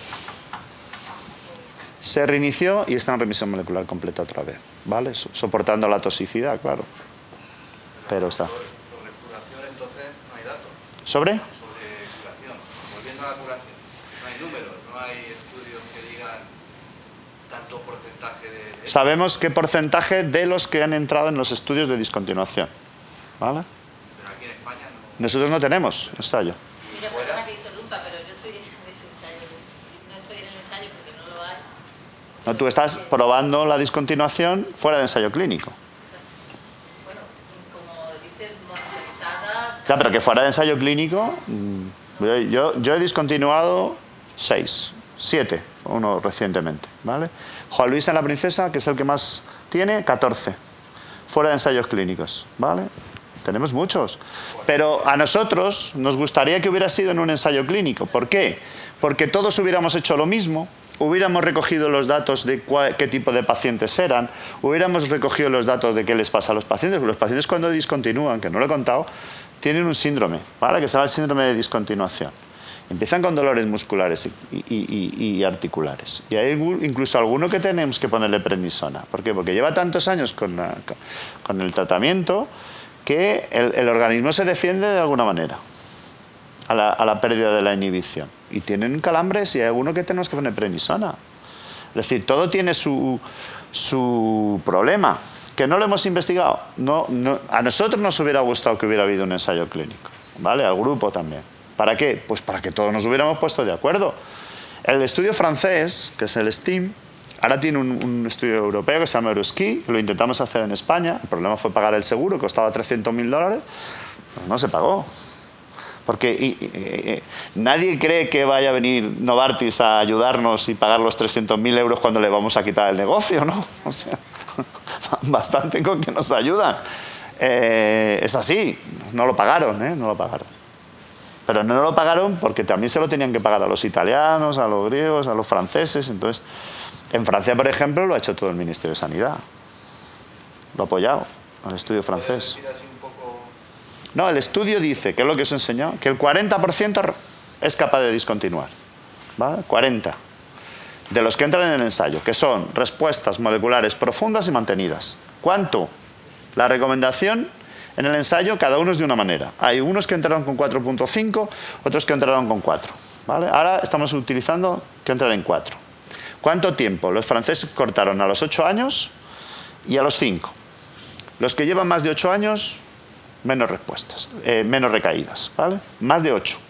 Speaker 2: Se reinició y está en remisión molecular completa otra vez, ¿vale? Soportando la toxicidad, claro. Pero está.
Speaker 5: Sobre curación, entonces, no hay datos.
Speaker 2: ¿Sobre?
Speaker 5: Sobre curación. Volviendo a la curación. No hay números, no hay estudios que digan tanto porcentaje de...
Speaker 2: Sabemos qué porcentaje de los que han entrado en los estudios de discontinuación, ¿vale?
Speaker 5: Pero aquí en España no...
Speaker 2: Nosotros no tenemos ensayo.
Speaker 6: Mira, perdona que interrumpa, pero yo estoy en ese ensayo. No estoy en el ensayo porque no lo hay.
Speaker 2: No, tú estás probando la discontinuación fuera de ensayo clínico.
Speaker 6: Bueno, como dices, monitorizada.
Speaker 2: Ya, pero que fuera de ensayo clínico, yo he discontinuado 6, 7, uno recientemente, ¿vale? Juan Luis en la Princesa, que es el que más tiene, 14, fuera de ensayos clínicos, ¿vale? Tenemos muchos, pero a nosotros nos gustaría que hubiera sido en un ensayo clínico. ¿Por qué? Porque todos hubiéramos hecho lo mismo, hubiéramos recogido los datos de qué tipo de pacientes eran, hubiéramos recogido los datos de qué les pasa a los pacientes. Los pacientes cuando discontinúan, que no lo he contado, tienen un síndrome, ¿vale? Que se llama el síndrome de discontinuación. Empiezan con dolores musculares y articulares. Y hay incluso alguno que tenemos que ponerle prednisona. ¿Por qué? Porque lleva tantos años con el tratamiento que el organismo se defiende de alguna manera a la pérdida de la inhibición. Y tienen calambres y hay alguno que tenemos que poner prednisona. Es decir, todo tiene su problema. ¿Que no lo hemos investigado? No, a nosotros nos hubiera gustado que hubiera habido un ensayo clínico, ¿vale? Al grupo también. ¿Para qué? Pues para que todos nos hubiéramos puesto de acuerdo. El estudio francés, que es el STEAM, ahora tiene un estudio europeo que se llama Euroski, que lo intentamos hacer en España. El problema fue pagar el seguro, costaba $300.000, pues no se pagó. Porque nadie cree que vaya a venir Novartis a ayudarnos y pagar los 300.000 euros cuando le vamos a quitar el negocio, ¿no? O sea, bastante con que nos ayudan. Es así, no lo pagaron, no lo pagaron. Pero no lo pagaron porque también se lo tenían que pagar a los italianos, a los griegos, a los franceses. Entonces, en Francia, por ejemplo, lo ha hecho todo el Ministerio de Sanidad. Lo ha apoyado al estudio francés. No, el estudio dice, que es lo que os he enseñado, que el 40% es capaz de discontinuar. ¿Vale? 40. De los que entran en el ensayo, que son respuestas moleculares profundas y mantenidas. ¿Cuánto? La recomendación en el ensayo, cada uno es de una manera. Hay unos que entraron con 4.5, otros que entraron con 4. ¿Vale? Ahora estamos utilizando que entren en 4. ¿Cuánto tiempo? Los franceses cortaron a los 8 años y a los 5. Los que llevan más de 8 años, menos respuestas, menos recaídas. ¿Vale? Más de 8.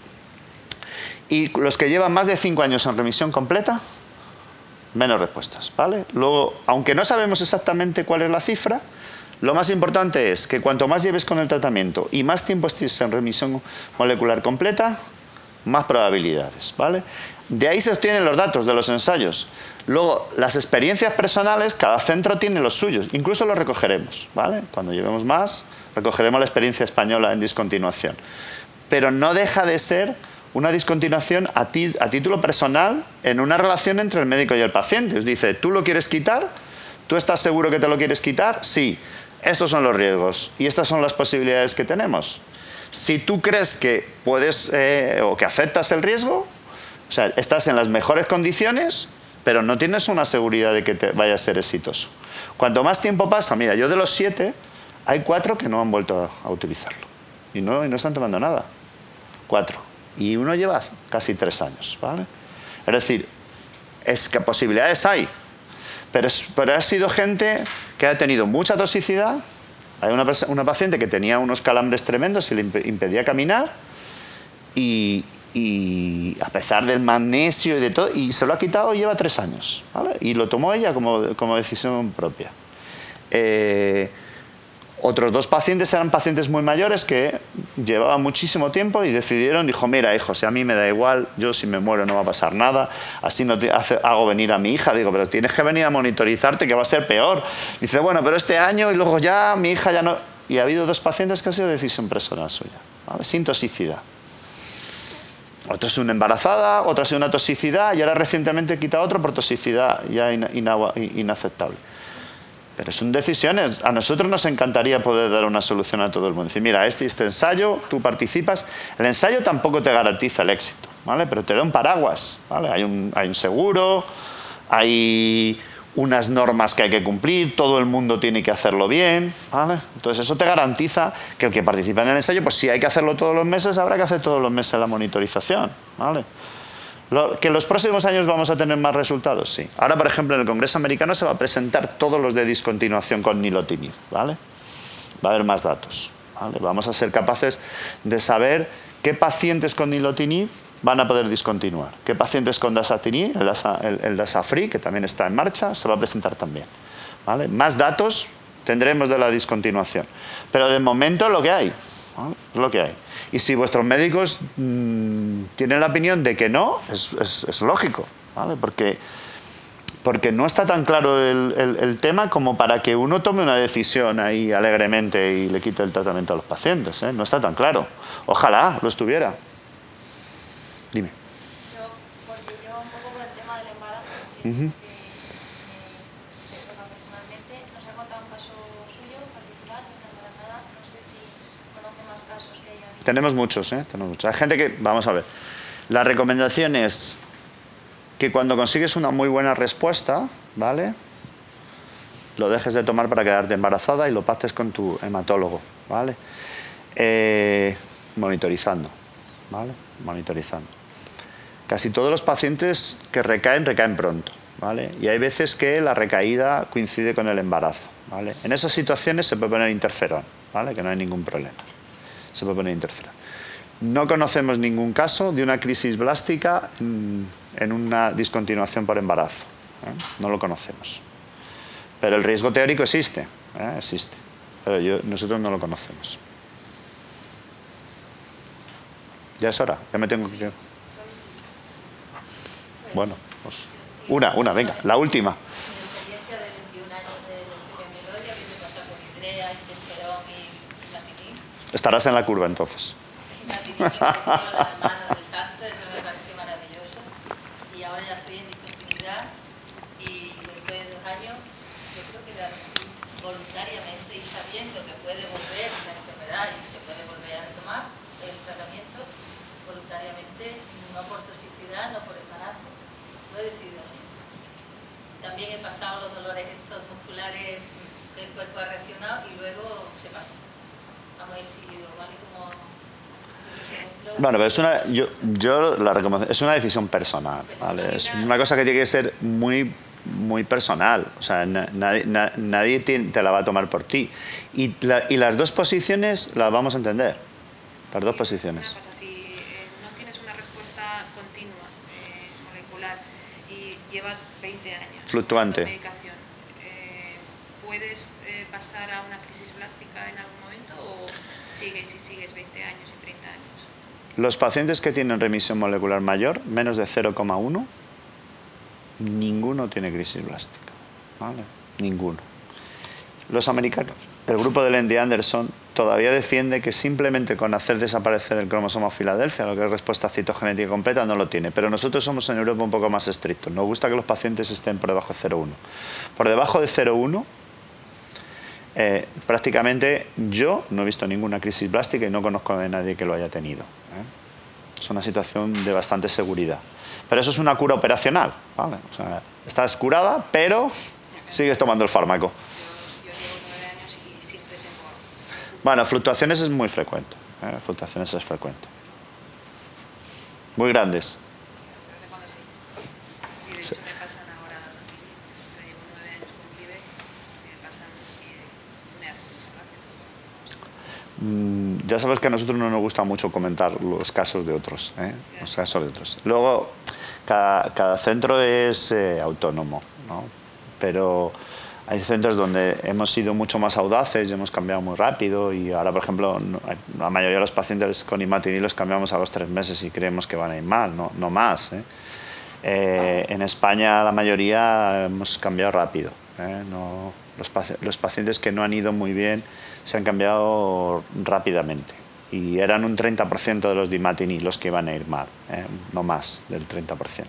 Speaker 2: Y los que llevan más de 5 años en remisión completa, menos respuestas. ¿Vale? Luego, aunque no sabemos exactamente cuál es la cifra, lo más importante es que cuanto más lleves con el tratamiento y más tiempo estés en remisión molecular completa, más probabilidades, ¿vale? De ahí se obtienen los datos de los ensayos. Luego, las experiencias personales, cada centro tiene los suyos, incluso los recogeremos, ¿vale? Cuando llevemos más, recogeremos la experiencia española en discontinuación. Pero no deja de ser una discontinuación a título personal en una relación entre el médico y el paciente. Os dice, ¿tú lo quieres quitar? ¿Tú estás seguro que te lo quieres quitar? Sí. Estos son los riesgos y estas son las posibilidades que tenemos. Si tú crees que puedes o que aceptas el riesgo, o sea, estás en las mejores condiciones, pero no tienes una seguridad de que te vaya a ser exitoso. Cuanto más tiempo pasa, mira, yo de los 7, hay 4 que no han vuelto a utilizarlo. Y no están tomando nada. 4. Y uno lleva casi 3 años, ¿vale? Es decir, es que posibilidades hay. Pero ha sido gente que ha tenido mucha toxicidad. Hay una paciente que tenía unos calambres tremendos y le impedía caminar. Y a pesar del magnesio y de todo, y se lo ha quitado y lleva 3 años, ¿vale? Y lo tomó ella como decisión propia. Otros 2 pacientes eran pacientes muy mayores que llevaban muchísimo tiempo y decidieron, dijo, mira, hijo, si a mí me da igual, yo si me muero no va a pasar nada, así no hago venir a mi hija. Digo, pero tienes que venir a monitorizarte, que va a ser peor. Dice, bueno, pero este año y luego ya, mi hija ya no... Y ha habido 2 pacientes que ha sido decisión personal suya, ¿vale? Sin toxicidad. Otro es una embarazada, otra ha sido una toxicidad y ahora recientemente quita otro por toxicidad ya inaceptable. Pero son decisiones. A nosotros nos encantaría poder dar una solución a todo el mundo. Decir, mira, este ensayo, tú participas. El ensayo tampoco te garantiza el éxito, ¿vale? Pero te da un paraguas, ¿vale? Hay un seguro, hay unas normas que hay que cumplir, todo el mundo tiene que hacerlo bien, ¿vale? Entonces eso te garantiza que el que participa en el ensayo, pues si hay que hacerlo todos los meses, habrá que hacer todos los meses la monitorización, ¿vale? ¿Que en los próximos años vamos a tener más resultados? Sí. Ahora, por ejemplo, en el Congreso Americano se va a presentar todos los de discontinuación con nilotinib, ¿vale? Va a haber más datos, ¿vale? Vamos a ser capaces de saber qué pacientes con nilotinib van a poder discontinuar. ¿Qué pacientes con dasatinib, el Dasafree, que también está en marcha, se va a presentar también, ¿vale? Más datos tendremos de la discontinuación. Pero de momento es lo que hay, ¿vale? Es lo que hay. Y si vuestros médicos tienen la opinión de que no, es lógico, ¿vale? Porque no está tan claro el tema como para que uno tome una decisión ahí alegremente y le quite el tratamiento a los pacientes, ¿eh? No está tan claro. Ojalá lo estuviera. Dime.
Speaker 7: Porque yo un poco por el tema del embarazo, personalmente nos ha contado un caso suyo particular, de una embarazada, no sé si conoce más casos que ella.
Speaker 2: Tenemos muchos, ¿eh? Tenemos muchos. Hay gente que, vamos a ver, la recomendación es que cuando consigues una muy buena respuesta, ¿vale?, lo dejes de tomar para quedarte embarazada y lo pactes con tu hematólogo, ¿vale? Monitorizando, ¿vale? Monitorizando. Casi todos los pacientes que recaen pronto, ¿vale? Y hay veces que la recaída coincide con el embarazo, ¿vale? En esas situaciones se puede poner interferón, ¿vale? Que no hay ningún problema. Se puede poner interferón. No conocemos ningún caso de una crisis blástica en una discontinuación por embarazo, ¿eh? No lo conocemos. Pero el riesgo teórico existe, ¿eh? Existe. Pero nosotros no lo conocemos. Ya es hora, ya me tengo que... Bueno, pues una, venga, la última.
Speaker 6: Mi experiencia de 21 años de leucemia mieloide, habiendo pasado por hidrea, interferón y platinum.
Speaker 2: Estarás en la curva entonces.
Speaker 6: Y platinum, las manos del santo, eso me pareció maravilloso. Y ahora ya estoy en discontinuidad y después de 2 años, yo creo que voluntariamente y sabiendo que puede volver la enfermedad y se puede volver a retomar el tratamiento, voluntariamente, no por toxicidad, no por embarazo. Lo he decidido así. También he pasado los dolores estos musculares que el cuerpo ha reaccionado y luego se pasa. Vamos a ver si lo vale como...
Speaker 2: Bueno, pero es una, yo la recomendación, es una decisión personal, ¿vale? Es una cosa que tiene que ser muy personal. O sea, nadie te la va a tomar por ti. Y las 2 posiciones las vamos a entender. Las 2 posiciones.
Speaker 3: Una cosa, si no tienes una respuesta continua molecular y llevas 20 años
Speaker 2: Fluctuante.
Speaker 3: de medicación, ¿puedes pasar a una crisis blástica en algún momento o sigues 20 años y 30 años?
Speaker 2: Los pacientes que tienen remisión molecular mayor, menos de 0,1, ninguno tiene crisis blástica. ¿Vale? Ninguno. Los americanos, el grupo de Lendy Anderson, todavía defiende que simplemente con hacer desaparecer el cromosoma Filadelfia, lo que es respuesta citogenética completa, no lo tiene. Pero nosotros somos en Europa un poco más estrictos. Nos gusta que los pacientes estén por debajo de 0,1. Por debajo de 0,1, prácticamente yo no he visto ninguna crisis blástica y no conozco de nadie que lo haya tenido. Es una situación de bastante seguridad. Pero eso es una cura operacional, ¿vale? O sea, estás curada, pero sigues tomando el fármaco.
Speaker 3: Yo llevo 9 años y siempre tengo...
Speaker 2: Bueno, fluctuaciones es muy frecuente. Fluctuaciones es frecuente. Muy grandes.
Speaker 3: De cuando sí. Y de hecho me pasan ahora las antivirus. Yo llevo 9 años con Glibex y me pasan y me hacen mucha gracia.
Speaker 2: Ya sabes que a nosotros no nos gusta mucho comentar los casos de otros. Los casos de otros. Luego, cada centro es autónomo, ¿no? Pero hay centros donde hemos sido mucho más audaces y hemos cambiado muy rápido y ahora, por ejemplo, la mayoría de los pacientes con imatinib los cambiamos a los 3 meses y creemos que van a ir mal, no más. En España la mayoría hemos cambiado rápido. No, los pacientes que no han ido muy bien se han cambiado rápidamente y eran un 30% de los de imatinib los que iban a ir mal, no más del 30%.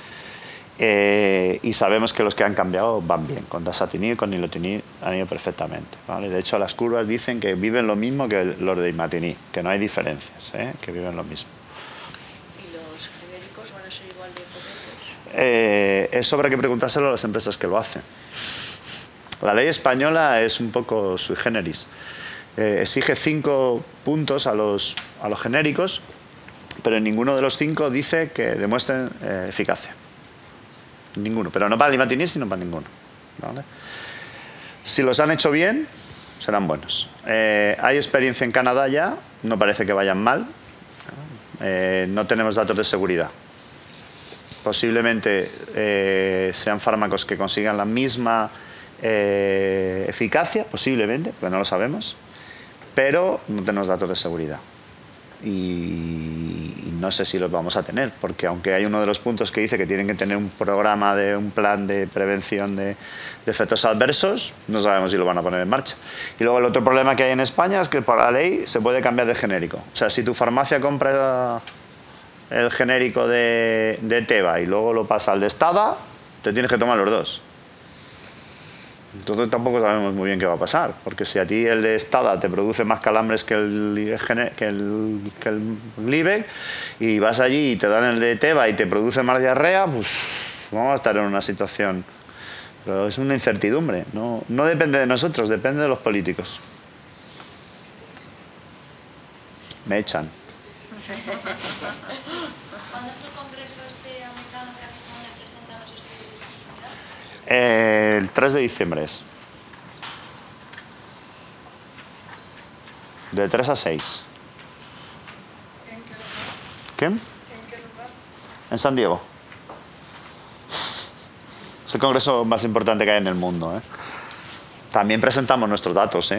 Speaker 2: Y sabemos que los que han cambiado van bien, con dasatinib y con nilotinib han ido perfectamente, ¿vale? De hecho, las curvas dicen que viven lo mismo que los de imatinib, que no hay diferencias, que viven lo mismo.
Speaker 8: ¿Y los genéricos van a ser igual de potentes?
Speaker 2: Eso habrá que preguntárselo a las empresas que lo hacen. La ley española es un poco sui generis. Exige 5 puntos a los genéricos, pero en ninguno de los 5 dice que demuestren eficacia. Ninguno, pero no para el imatinib, sino para ninguno, ¿vale? Si los han hecho bien, serán buenos. Hay experiencia en Canadá ya, no parece que vayan mal. No tenemos datos de seguridad. Posiblemente sean fármacos que consigan la misma eficacia, posiblemente, porque no lo sabemos, pero no tenemos datos de seguridad. Y no sé si los vamos a tener, porque aunque hay uno de los puntos que dice que tienen que tener un programa, un plan de prevención de efectos adversos, no sabemos si lo van a poner en marcha. Y luego el otro problema que hay en España es que por la ley se puede cambiar de genérico. O sea, si tu farmacia compra el genérico de Teva y luego lo pasa al de Stada, te tienes que tomar los dos. Entonces tampoco sabemos muy bien qué va a pasar, porque si a ti el de Stada te produce más calambres que el Glibex y vas allí y te dan el de Teva y te produce más diarrea, pues vamos a estar en una situación. Pero es una incertidumbre, no depende de nosotros, depende de los políticos. Me echan.
Speaker 7: ¿Cuándo es el congreso americano que haces donde presentan los estudios de disponibilidad?
Speaker 2: El 3 de diciembre es. De 3 a 6.
Speaker 8: ¿En qué lugar?
Speaker 2: ¿Qué?
Speaker 8: ¿En qué lugar?
Speaker 2: En San Diego. Es el congreso más importante que hay en el mundo. También presentamos nuestros datos,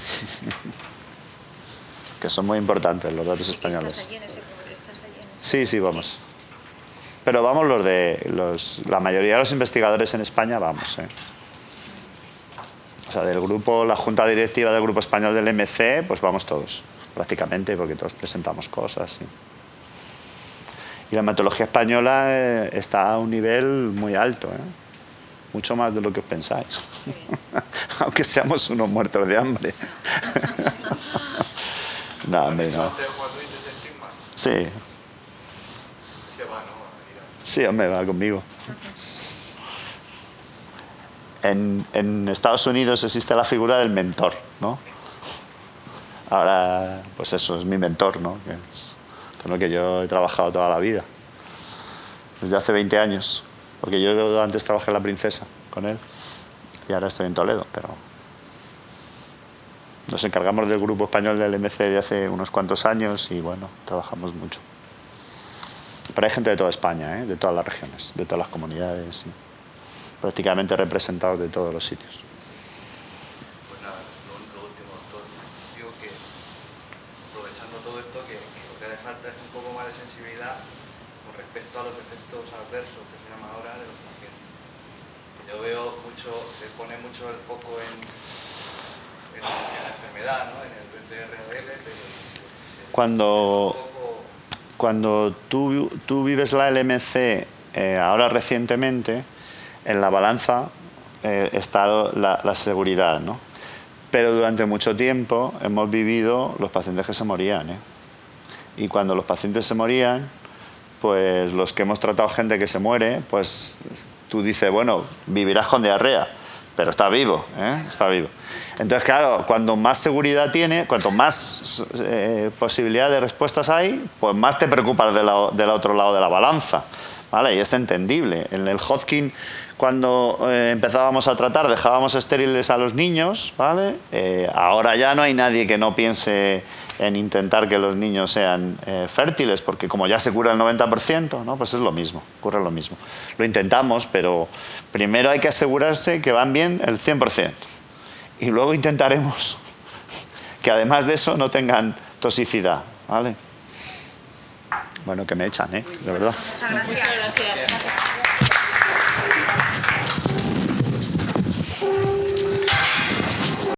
Speaker 2: que son muy importantes, los datos españoles.
Speaker 8: ¿Estás allí en ese congreso?
Speaker 2: Sí, vamos. Pero vamos la mayoría de los investigadores en España vamos. O sea, del grupo, la junta directiva del grupo español del MC, pues vamos todos, prácticamente, porque todos presentamos cosas. ¿Sí? Y la hematología española está a un nivel muy alto, mucho más de lo que os pensáis. Sí. Aunque seamos unos muertos de hambre. No, hombre, no. Sí. Sí, hombre, va conmigo. En Estados Unidos existe la figura del mentor, ¿no? Ahora, pues eso, es mi mentor, ¿no? Que es con lo que yo he trabajado toda la vida. Desde hace 20 años. Porque yo antes trabajé en La Princesa con él. Y ahora estoy en Toledo, pero... Nos encargamos del grupo español del MC de hace unos cuantos años y, bueno, trabajamos mucho. Pero hay gente de toda España, de todas las regiones, de todas las comunidades, ¿sí? Prácticamente representados de todos los sitios.
Speaker 5: Pues nada, lo último, doctor, digo que aprovechando todo esto, que lo que que hace falta es un poco más de sensibilidad con respecto a los efectos adversos que se llama ahora de los pacientes. Yo veo mucho, se pone mucho el foco en la enfermedad, ¿no? En el BCR-ADL, pero
Speaker 2: cuando tú vives la LMC ahora recientemente, en la balanza está la seguridad, ¿no? Pero durante mucho tiempo hemos vivido los pacientes que se morían, ¿eh? Y cuando los pacientes se morían, pues los que hemos tratado gente que se muere, pues tú dices, bueno, vivirás con diarrea, pero está vivo, ¿eh? Está vivo. Entonces, claro, cuanto más seguridad tiene, cuanto más posibilidad de respuestas hay, pues más te preocupas del otro lado de la balanza, ¿vale? Y es entendible. En el Hodgkin, cuando empezábamos a tratar, dejábamos estériles a los niños, ¿vale? Ahora ya no hay nadie que no piense en intentar que los niños sean fértiles, porque como ya se cura el 90%, ¿no? Pues es lo mismo, ocurre lo mismo. Lo intentamos, pero primero hay que asegurarse que van bien el 100%. Y luego intentaremos que además de eso no tengan toxicidad, ¿vale? Bueno, que me echan, ¿eh? De verdad.
Speaker 1: Muchas gracias.
Speaker 6: Muchas gracias.